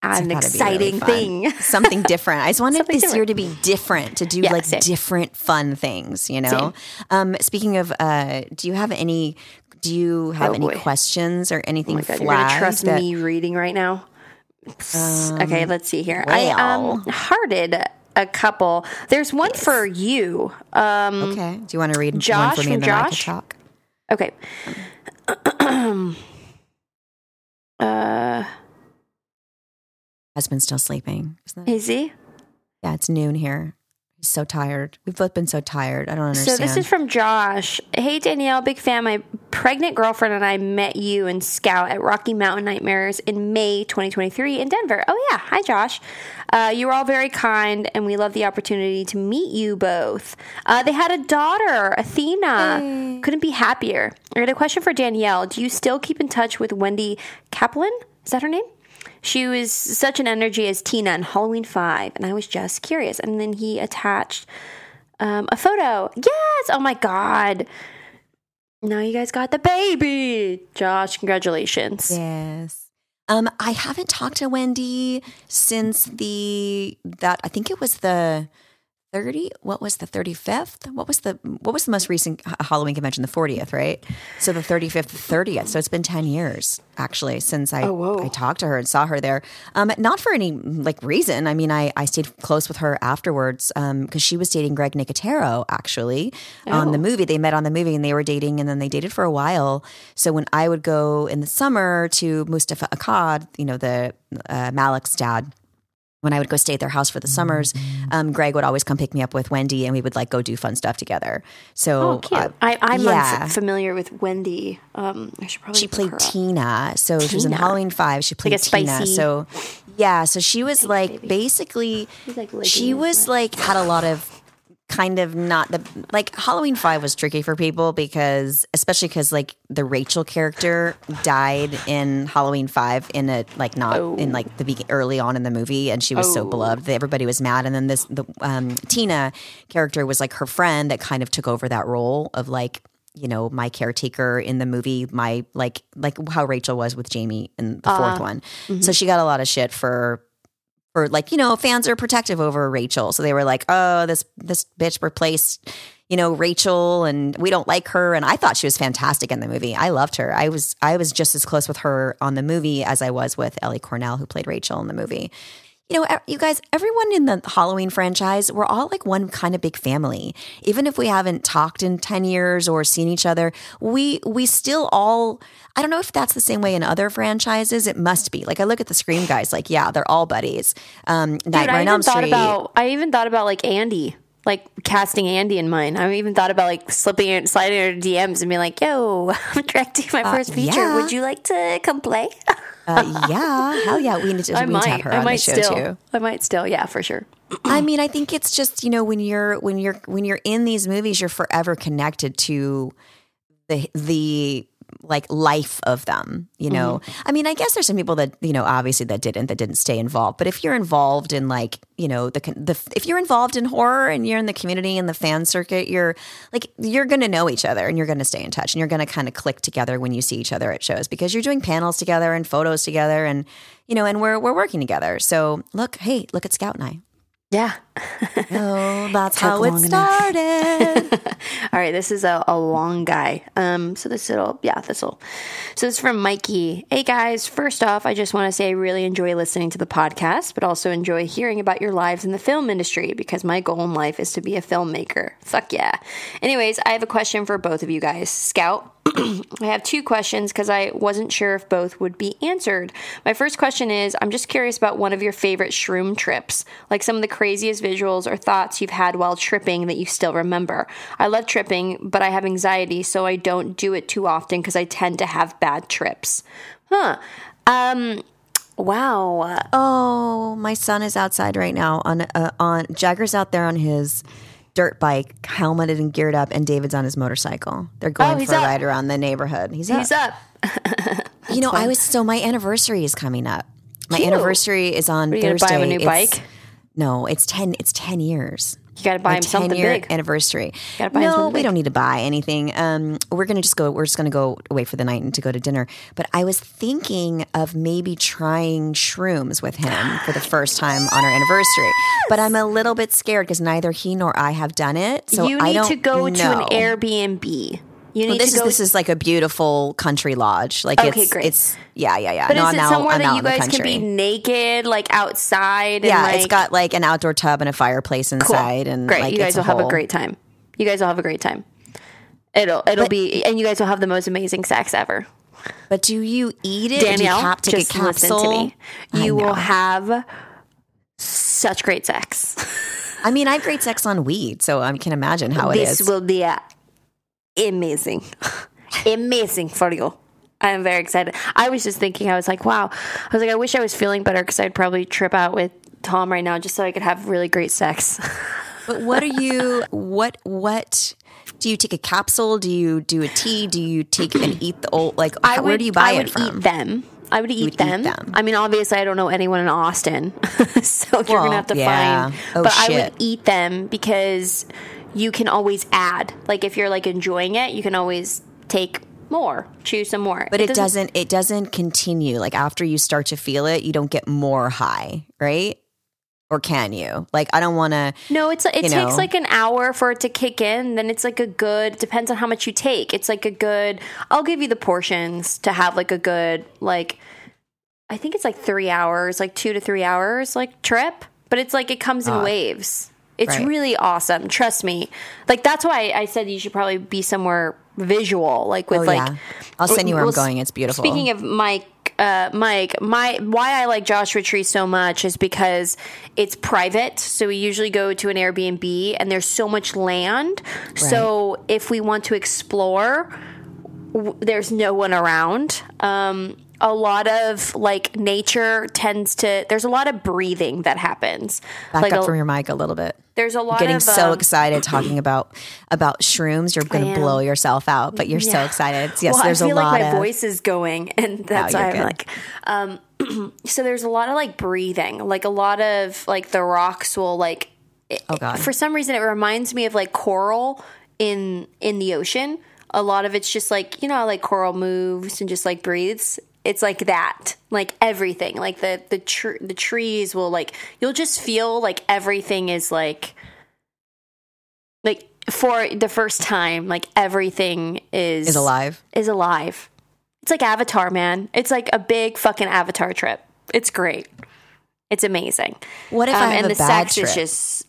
S4: an
S3: gotta be
S4: exciting
S3: really fun.
S4: thing.
S3: Something different. I just wanted
S4: Something
S3: this year to be different, to do
S4: Yeah,
S3: like
S4: same.
S3: different fun things, you know? Speaking of, do you have any
S4: boy.
S3: questions or anything
S4: Oh my God,
S3: flagged?
S4: you're going to trust
S3: that-
S4: me reading right now? Okay, let's see here.
S3: well.
S4: I hearted a couple. There's one for you.
S3: Okay. Do you want to read
S4: Josh
S3: one for me
S4: from
S3: and then I can
S4: Josh?
S3: talk?
S4: Okay.
S3: Husband's still sleeping. Isn't that?
S4: Is he?
S3: Yeah, it's noon here. He's so tired. We've both been so tired. I don't understand.
S4: So this is from Josh. Hey, Danielle, big fan. My pregnant girlfriend and I met you and Scout at Rocky Mountain Nightmares in May 2023 in Denver. Oh, yeah. Hi, Josh. You were all very kind, and we love the opportunity to meet you both. They had a daughter, Athena. Couldn't be happier. I got a question for Danielle. Do you still keep in touch with Wendy Kaplan? Is that her name? She was such an energy as Tina in Halloween 5, and I was just curious. And then he attached a photo. Yes! Oh, my God. Now you guys got the baby. Josh, congratulations.
S3: Yes. I haven't talked to Wendy since I think it was the 35th? What was the most recent Halloween convention? The 40th, right? So the 35th, 30th. So it's been 10 years actually since I talked to her and saw her there. Not for any reason. I mean, I stayed close with her afterwards because she was dating Greg Nicotero actually on the movie. They met on the movie and they were dating, and then they dated for a while. So when I would go in the summer to Mustafa Akkad, the Malik's dad, when I would go stay at their house for the summers, Greg would always come pick me up with Wendy, and we would go do fun stuff together. So
S4: cute. I'm unfamiliar with Wendy. I should probably
S3: she played
S4: look her up.
S3: Tina. So she was in
S4: Tina.
S3: Halloween 5. She played
S4: Like a
S3: Tina.
S4: spicy-
S3: So she was basically she was had a lot of kind of not the Halloween 5 was tricky for people because the Rachel character died in Halloween 5 in a early on in the movie, and she was so beloved that everybody was mad. And then the Tina character was her friend that kind of took over that role of my caretaker in the movie, my like how Rachel was with Jamie in the fourth one. Mm-hmm. So she got a lot of shit for fans are protective over Rachel. So they were like, oh, this bitch replaced, Rachel, and we don't like her. And I thought she was fantastic in the movie. I loved her. I was just as close with her on the movie as I was with Ellie Cornell, who played Rachel in the movie. You guys, everyone in the Halloween franchise, we're all one kind of big family. Even if we haven't talked in 10 years or seen each other, we still all, I don't know if that's the same way in other franchises. It must be. I look at the Scream guys, they're all buddies. Nightmare on Elm Street.
S4: I even thought about Andy. Casting Andy in mine. I even thought about sliding her DMs and being like, yo, I'm directing my first feature.
S3: Yeah.
S4: Would you like to come play?
S3: Yeah, hell yeah. We need to have her on the show too.
S4: I might still, yeah, for sure.
S3: I mean, I think it's just, when you're in these movies, you're forever connected to the life of them, Mm-hmm. I mean, I guess there's some people that, obviously that didn't stay involved. But if you're involved in if you're involved in horror and you're in the community and the fan circuit, you're going to know each other and you're going to stay in touch and you're going to kind of click together when you see each other at shows because you're doing panels together and photos together and, and we're working together. So look at Scout and I.
S4: Yeah.
S3: Oh, that's how it started.
S4: All right, this is a long guy. So this is from Mikey. Hey guys, first off, I just want to say I really enjoy listening to the podcast, but also enjoy hearing about your lives in the film industry because my goal in life is to be a filmmaker. Fuck yeah. Anyways, I have a question for both of you guys. Scout, I have two questions because I wasn't sure if both would be answered. My first question is, I'm just curious about one of your favorite shroom trips, some of the craziest visuals or thoughts you've had while tripping that you still remember. I love tripping, but I have anxiety, so I don't do it too often because I tend to have bad trips. Wow.
S3: Oh, my son is outside right now on Jagger's out there on his dirt bike, helmeted and geared up, and David's on his motorcycle. They're going for a ride around the neighborhood. He's up. My anniversary is coming up. My anniversary is on Thursday.
S4: Are you gonna buy him a new bike?
S3: No, it's 10 years.
S4: You got to buy him something
S3: 10-year
S4: big.
S3: anniversary.
S4: Gotta buy him
S3: No,
S4: something
S3: we
S4: big.
S3: don't need to buy anything. We're just going to go away for the night and to go to dinner. But I was thinking of maybe trying shrooms with him for the first time on our anniversary. But I'm a little bit scared because neither he nor I have done it. So
S4: You
S3: I
S4: need
S3: don't
S4: to go to an
S3: know.
S4: Airbnb. You need
S3: This
S4: to go.
S3: is this is like a beautiful country lodge. Like
S4: Okay, great.
S3: It's yeah.
S4: but
S3: No,
S4: is
S3: I'm
S4: it
S3: out-
S4: somewhere
S3: I'm
S4: that
S3: out
S4: you
S3: in the
S4: guys can
S3: country.
S4: be naked, like outside?
S3: Yeah,
S4: and,
S3: it's got like an outdoor tub and a fireplace
S4: cool.
S3: inside, and
S4: Great.
S3: like
S4: You guys
S3: it's
S4: will have a
S3: whole-
S4: great time. You guys will have a great time. It'll be, and you guys will have the most amazing sex ever.
S3: But do you eat it?
S4: Danielle,
S3: do you take
S4: just
S3: a capsule?
S4: listen to me.
S3: I
S4: You will
S3: know.
S4: have such great sex.
S3: I mean, I have great sex on weed, so I can imagine how it is.
S4: This will be amazing. Amazing for you. I'm very excited. I was just thinking, I was like, wow. I was like, I wish I was feeling better because I'd probably trip out with Tom right now just so I could have really great sex.
S3: But what are you? What do you take a capsule? Do you do a tea? Do you take and eat the old like? Where do you buy it from?
S4: I would eat them. I would eat
S3: would eat
S4: them.
S3: them.
S4: I mean, obviously, I don't know anyone in Austin, so you're
S3: Well,
S4: gonna have to
S3: yeah.
S4: find.
S3: Oh,
S4: but I
S3: shit.
S4: would eat them because you can always add. Like if you're like enjoying it, you can always take more, choose some more.
S3: But it doesn't continue. Like after you start to feel it, you don't get more high, right? Or can you? Like I don't want to.
S4: No, it takes
S3: know.
S4: like an hour for it to kick in. Then it's like a good. Depends on how much you take. It's like a good. I'll give you the portions to have like a good like. I think it's like 3 hours, like 2 to 3 hours, like trip. But it's like it comes in waves. It's
S3: right.
S4: really awesome. Trust me. Like that's why I said you should probably be somewhere visual, like with like.
S3: Yeah. I'll send you where I'm
S4: well,
S3: going. It's beautiful.
S4: Speaking of Mike, why I like Joshua Tree so much is because it's private. So we usually go to an Airbnb, and there's so much land. Right. So if we want to explore, there's no one around. A lot of like nature tends to. There's a lot of breathing that happens.
S3: Back
S4: like
S3: up from your mic a little bit.
S4: There's a lot
S3: Getting
S4: of
S3: so excited talking about shrooms. You're going to blow yourself out, but you're so excited. Yes,
S4: well,
S3: there's
S4: I feel
S3: a lot
S4: like my
S3: of
S4: voice is going, and that's why
S3: you're
S4: I'm
S3: good.
S4: like. So there's a lot of like breathing, like a lot of like the rocks will like.
S3: Oh God!
S4: For some reason, it reminds me of like coral in the ocean. A lot of it's just like how like coral moves and just like breathes. It's like that, like everything, like the trees will like you'll just feel like everything is like for the first time, like everything is
S3: alive.
S4: Is alive. It's like Avatar, man. It's like a big fucking Avatar trip. It's great. It's amazing.
S3: What if I have
S4: and
S3: a
S4: the
S3: bad
S4: sex
S3: trip?
S4: is just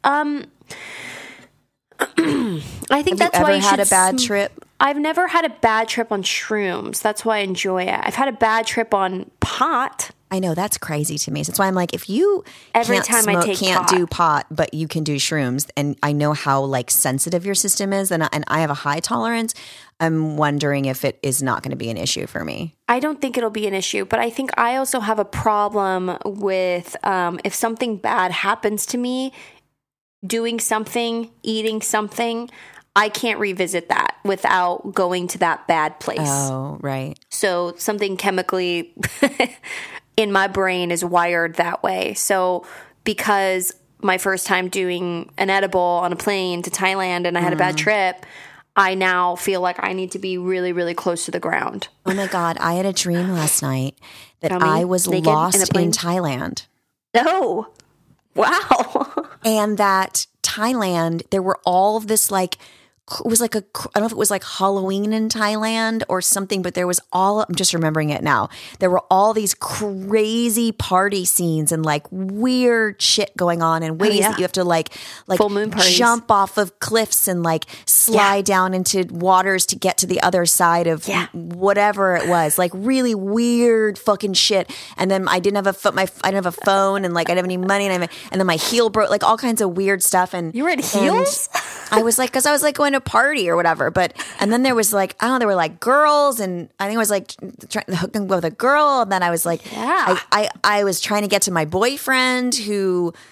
S4: I think
S3: Have
S4: that's
S3: you
S4: why
S3: ever
S4: you
S3: had
S4: should
S3: a bad trip?
S4: I've never had a bad trip on shrooms. That's why I enjoy it. I've had a bad trip on pot.
S3: I know that's crazy to me. So that's why I'm like, if you
S4: Every
S3: can't
S4: time I
S3: smoke,
S4: take
S3: can't
S4: pot.
S3: do pot, but you can do shrooms, and I know how like sensitive your system is, and I have a high tolerance. I'm wondering if it is not going to be an issue for me.
S4: I don't think it'll be an issue, but I think I also have a problem with if something bad happens to me, doing something, eating something, I can't revisit that without going to that bad place.
S3: Oh, right.
S4: So something chemically in my brain is wired that way. So because my first time doing an edible on a plane to Thailand and I had a bad trip, I now feel like I need to be really, really close to the ground.
S3: Oh my God. I had a dream last night that
S4: Tell me,
S3: I was
S4: naked in a
S3: lost
S4: plane?
S3: in Thailand.
S4: Oh, wow.
S3: And that Thailand, there were all of this like, it was like I don't know if it was like Halloween in Thailand or something, but there was I'm just remembering it now. There were all these crazy party scenes and like weird shit going on in ways that you have to like
S4: Full moon parties.
S3: jump off of cliffs and like slide down into waters to get to the other side of whatever it was. Like really weird fucking shit. And then I didn't have I didn't have a phone, and like I didn't have any money, and then my heel broke, like all kinds of weird stuff. And
S4: You were in heels?
S3: I was like, because I was like going to a party or whatever. And then there was like, I don't know, there were like girls, and I think I was like trying to hook up with a girl. And then I was like, I was trying to get to my boyfriend who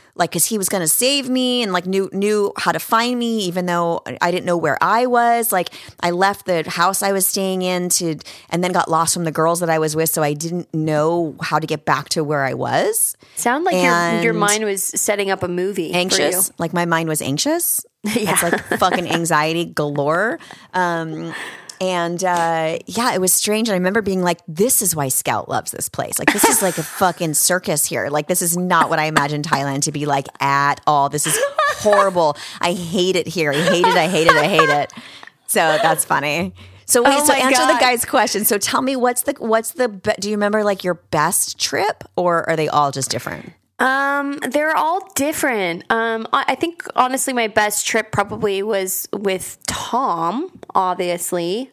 S3: like, cause he was going to save me and like knew how to find me, even though I didn't know where I was. Like, I left the house I was staying in and then got lost from the girls that I was with. So I didn't know how to get back to where I was.
S4: Sound like your mind was setting up a movie.
S3: Anxious.
S4: For you.
S3: Like my mind was anxious.
S4: Yeah.
S3: It's like fucking anxiety galore. It was strange. And I remember being like, this is why Scout loves this place. Like, this is like a fucking circus here. Like, this is not what I imagined Thailand to be like at all. This is horrible. I hate it here. I hate it. So that's funny. So wait, so answer the guy's question. So tell me, do you remember like your best trip, or are they all just different?
S4: They're all different. I think honestly my best trip probably was with Tom, obviously.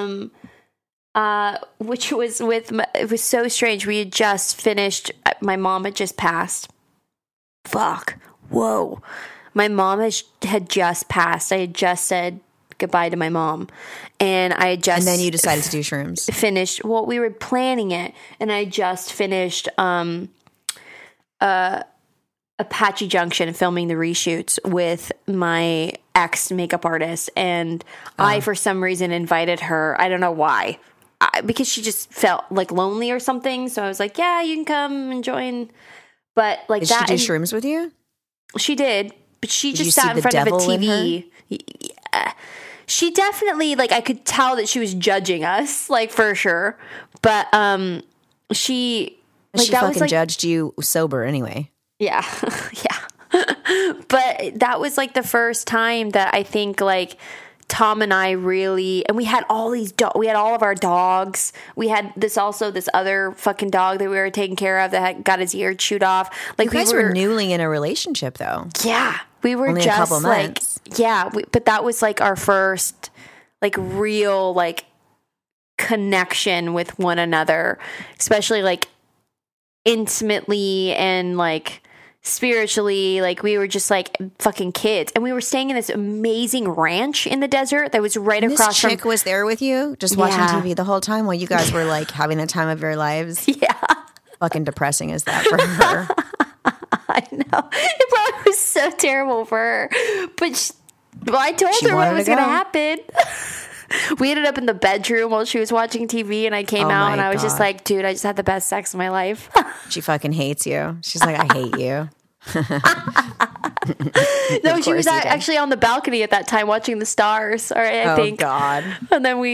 S4: Which was it was so strange. We had just finished, my mom had just passed. Fuck. Whoa. My mom had just passed. I had just said goodbye to my mom, and I had just,
S3: and then you decided to do shrooms.
S4: Finished. Well, we were planning it, and I just finished, Apache Junction filming the reshoots with my ex makeup artist, and I for some reason invited her. I don't know why, because she just felt like lonely or something. So I was like, "Yeah, you can come and join." But like,
S3: did
S4: that,
S3: she do shrooms with you?
S4: She did, but she just
S3: you
S4: sat
S3: see
S4: in
S3: the
S4: front of a
S3: devil in
S4: TV. Yeah. She definitely, like, I could tell that she was judging us, like, for sure. But she
S3: fucking like, judged you sober anyway.
S4: Yeah. Yeah. But that was like the first time that I think like Tom and I really, and we had all these we had all of our dogs. We had this other fucking dog that we were taking care of that got his ear chewed off. Like,
S3: you guys were newly in a relationship though.
S4: Yeah. We were
S3: only
S4: just
S3: a couple
S4: like,
S3: months.
S4: Yeah. But that was like our first like real like connection with one another, especially like intimately and like spiritually. Like, we were just like fucking kids, and we were staying in this amazing ranch in the desert that was right across from.
S3: This chick was there with you, just watching TV the whole time while you guys were like having the time of your lives.
S4: Yeah,
S3: fucking depressing is that for her?
S4: I know, it probably was so terrible for her, but I told her what was going to happen. We ended up in the bedroom while she was watching TV, and I came out and I was just like, dude, I just had the best sex of my life.
S3: She fucking hates you. She's like, I hate you.
S4: No, she was actually on the balcony at that time watching the stars, or I think.
S3: Oh God.
S4: And then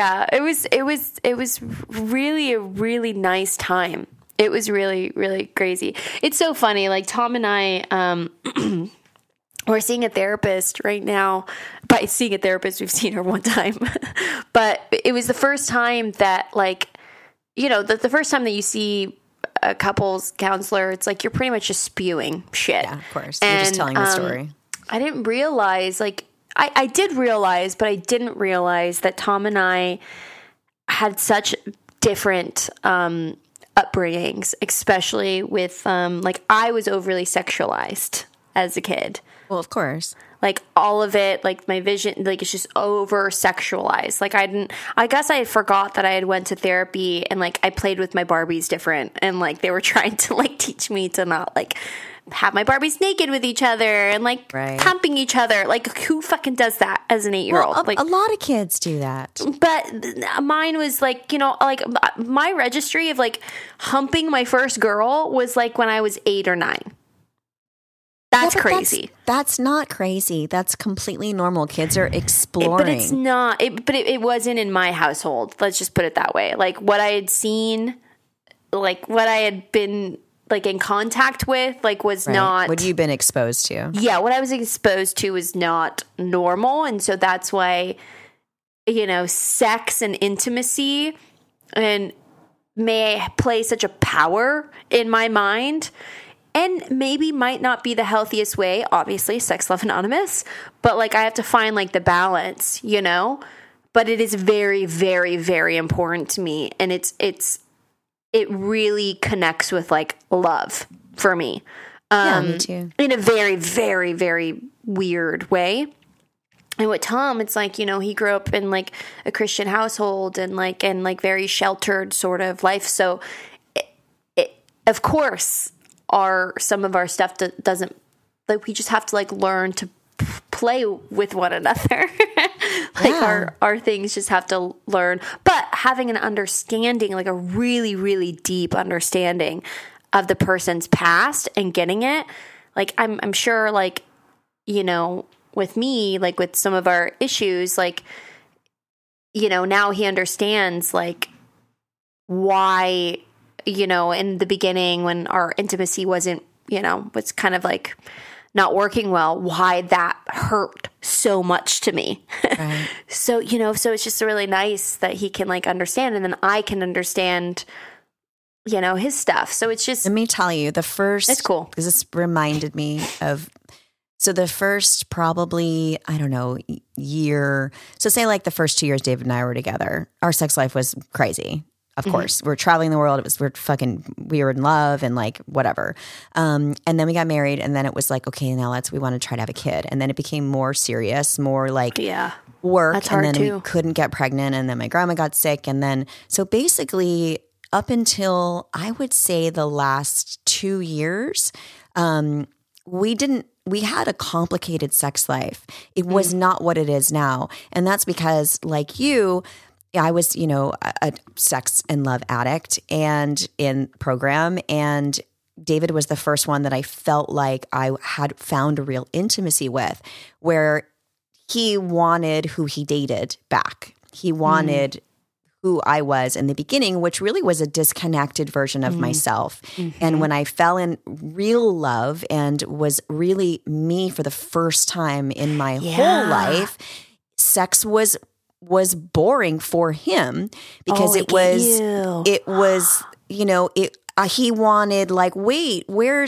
S4: it was really a really nice time. It was really, really crazy. It's so funny. Like, Tom and I, we're seeing a therapist right now. By seeing a therapist, we've seen her one time. But it was the first time that, like, you know, the first time that you see a couples counselor, it's like you're pretty much just spewing shit.
S3: Yeah, of course. You're just telling the story.
S4: I didn't realize, like, I did realize, but I didn't realize that Tom and I had such different upbringings, especially with, like, I was overly sexualized as a kid.
S3: Well, of course.
S4: Like, all of it, like, my vision, like, it's just over sexualized. Like, I guess I forgot that I had went to therapy, and, like, I played with my Barbies different, and, like, they were trying to, like, teach me to not, like, have my Barbies naked with each other and, like, pumping each other. Like, who fucking does that as an 8-year-old?
S3: Well,
S4: like,
S3: a lot of kids do that.
S4: But mine was, like, you know, like, my registry of, like, humping my first girl was, like, when I was 8 or 9. That's crazy.
S3: That's not crazy. That's completely normal. Kids are exploring.
S4: But it's not. It wasn't in my household. Let's just put it that way. Like, what I had seen, like, what I had been, like, in contact with, like, was not.
S3: What you've been exposed to.
S4: Yeah, what I was exposed to was not normal. And so that's why, you know, sex and intimacy and may play such a power in my mind. And maybe might not be the healthiest way, obviously, Sex Love Anonymous, but, like, I have to find, like, the balance, you know? But it is very, very, very important to me, and it really connects with, like, love for me.
S3: Yeah, me too.
S4: In a very, very, very weird way. And with Tom, it's like, you know, he grew up in, like, a Christian household and very sheltered sort of life. So, of course, some of our stuff that doesn't, like, we just have to like learn to play with one another. Our things just have to learn, but having an understanding, like a really, really deep understanding of the person's past and getting it. Like, I'm sure, like, you know, with me, like with some of our issues, like, you know, now he understands like why, you know, in the beginning when our intimacy wasn't, you know, was kind of like not working well, why that hurt so much to me. Right. So, you know, so it's just really nice that he can like understand, and then I can understand, you know, his stuff. So it's just,
S3: let me tell you,
S4: it's cool.
S3: Because this reminded me of, so the first probably, I don't know, year, so say like the first 2 years David and I were together, our sex life was crazy. Of course, we're traveling the world. We were in love and like whatever. And then we got married, and then it was like, okay, now we want to try to have a kid. And then it became more serious, more like work.
S4: That's hard
S3: and then
S4: too.
S3: we couldn't get pregnant. And then my grandma got sick. And then, so basically up until I would say the last 2 years, we had a complicated sex life. It was not what it is now. And that's because, like you, I was, you know, a sex and love addict and in program. And David was the first one that I felt like I had found a real intimacy with, where he wanted who he dated back. He wanted who I was in the beginning, which really was a disconnected version of myself. And when I fell in real love and was really me for the first time in my whole life, sex was boring for him because it was, you know, he wanted like, wait,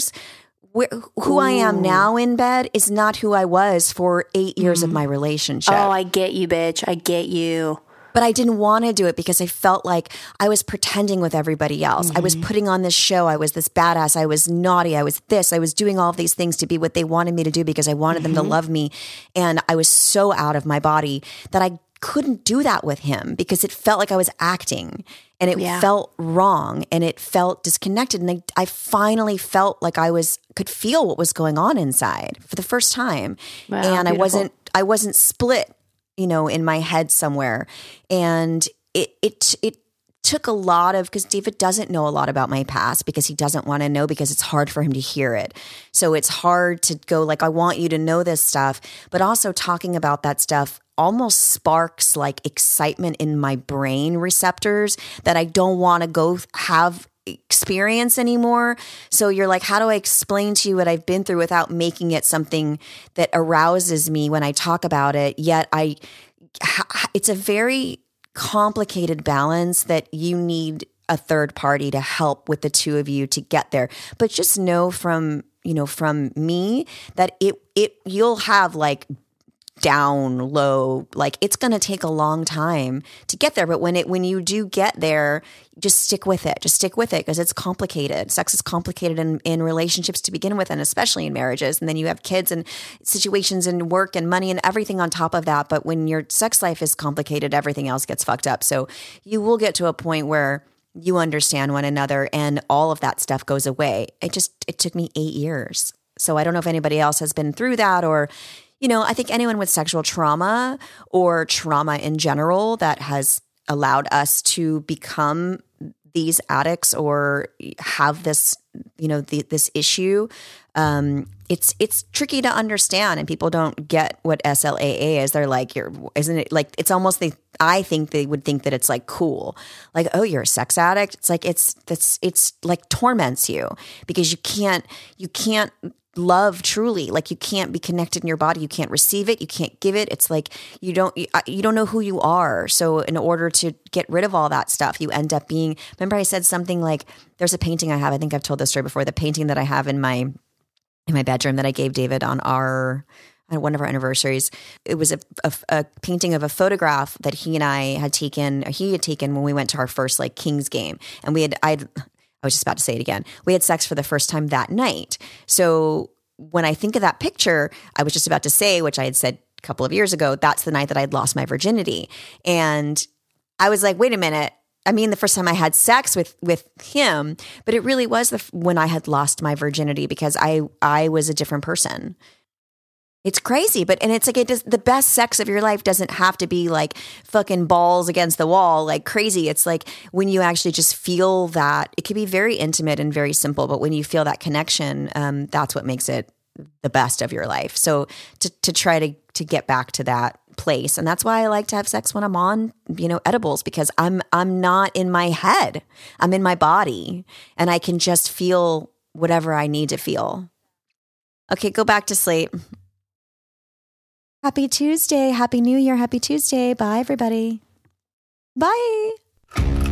S3: who I am now in bed is not who I was for 8 years of my relationship.
S4: Oh, I get you, bitch. I get you.
S3: But I didn't want to do it because I felt like I was pretending with everybody else. I was putting on this show. I was this badass. I was naughty. I was this. I was doing all of these things to be what they wanted me to do because I wanted them to love me. And I was so out of my body that I couldn't do that with him because it felt like I was acting, and it felt wrong, and it felt disconnected. And I finally felt like could feel what was going on inside for the first time. Wow, and beautiful. I wasn't split, you know, in my head somewhere. And it took a lot of, because David doesn't know a lot about my past because he doesn't want to know, because it's hard for him to hear it. So it's hard to go like, I want you to know this stuff, but also talking about that stuff almost sparks like excitement in my brain receptors that I don't want to go have experience anymore. So you're like, how do I explain to you what I've been through without making it something that arouses me when I talk about it? Yet it's a very complicated balance that you need a third party to help with the two of you to get there. But just know from me that you'll have like down, low, like it's going to take a long time to get there. But when you do get there, just stick with it. Just stick with it because it's complicated. Sex is complicated in relationships to begin with, and especially in marriages. And then you have kids and situations and work and money and everything on top of that. But when your sex life is complicated, everything else gets fucked up. So you will get to a point where you understand one another and all of that stuff goes away. It took me 8 years. So I don't know if anybody else has been through that, or you know, I think anyone with sexual trauma or trauma in general that has allowed us to become these addicts or have this, you know, this issue, it's tricky to understand, and people don't get what SLAA is. They're like, isn't it like, it's almost, I think they would think that it's like cool, like, oh, you're a sex addict. It's like, it's like torments you because you can't love truly. Like you can't be connected in your body. You can't receive it. You can't give it. It's like you don't know who you are. So in order to get rid of all that stuff, you end up being, remember I said something like, there's a painting I have, I think I've told this story before, the painting that I have in my bedroom that I gave David on one of our anniversaries. It was a painting of a photograph that he had taken when we went to our first like Kings game. And I was just about to say it again. We had sex for the first time that night. So when I think of that picture, I was just about to say, which I had said a couple of years ago, that's the night that I'd lost my virginity. And I was like, wait a minute, the first time I had sex with him, but it really was when I had lost my virginity because I was a different person. It's crazy, and it's like the best sex of your life doesn't have to be like fucking balls against the wall, like crazy. It's like when you actually just feel that. It can be very intimate and very simple, but when you feel that connection, that's what makes it the best of your life. So to try to get back to that place, and that's why I like to have sex when I'm on, edibles, because I'm not in my head. I'm in my body, and I can just feel whatever I need to feel. Okay, go back to sleep. Happy Tuesday. Happy New Year. Happy Tuesday. Bye, everybody. Bye.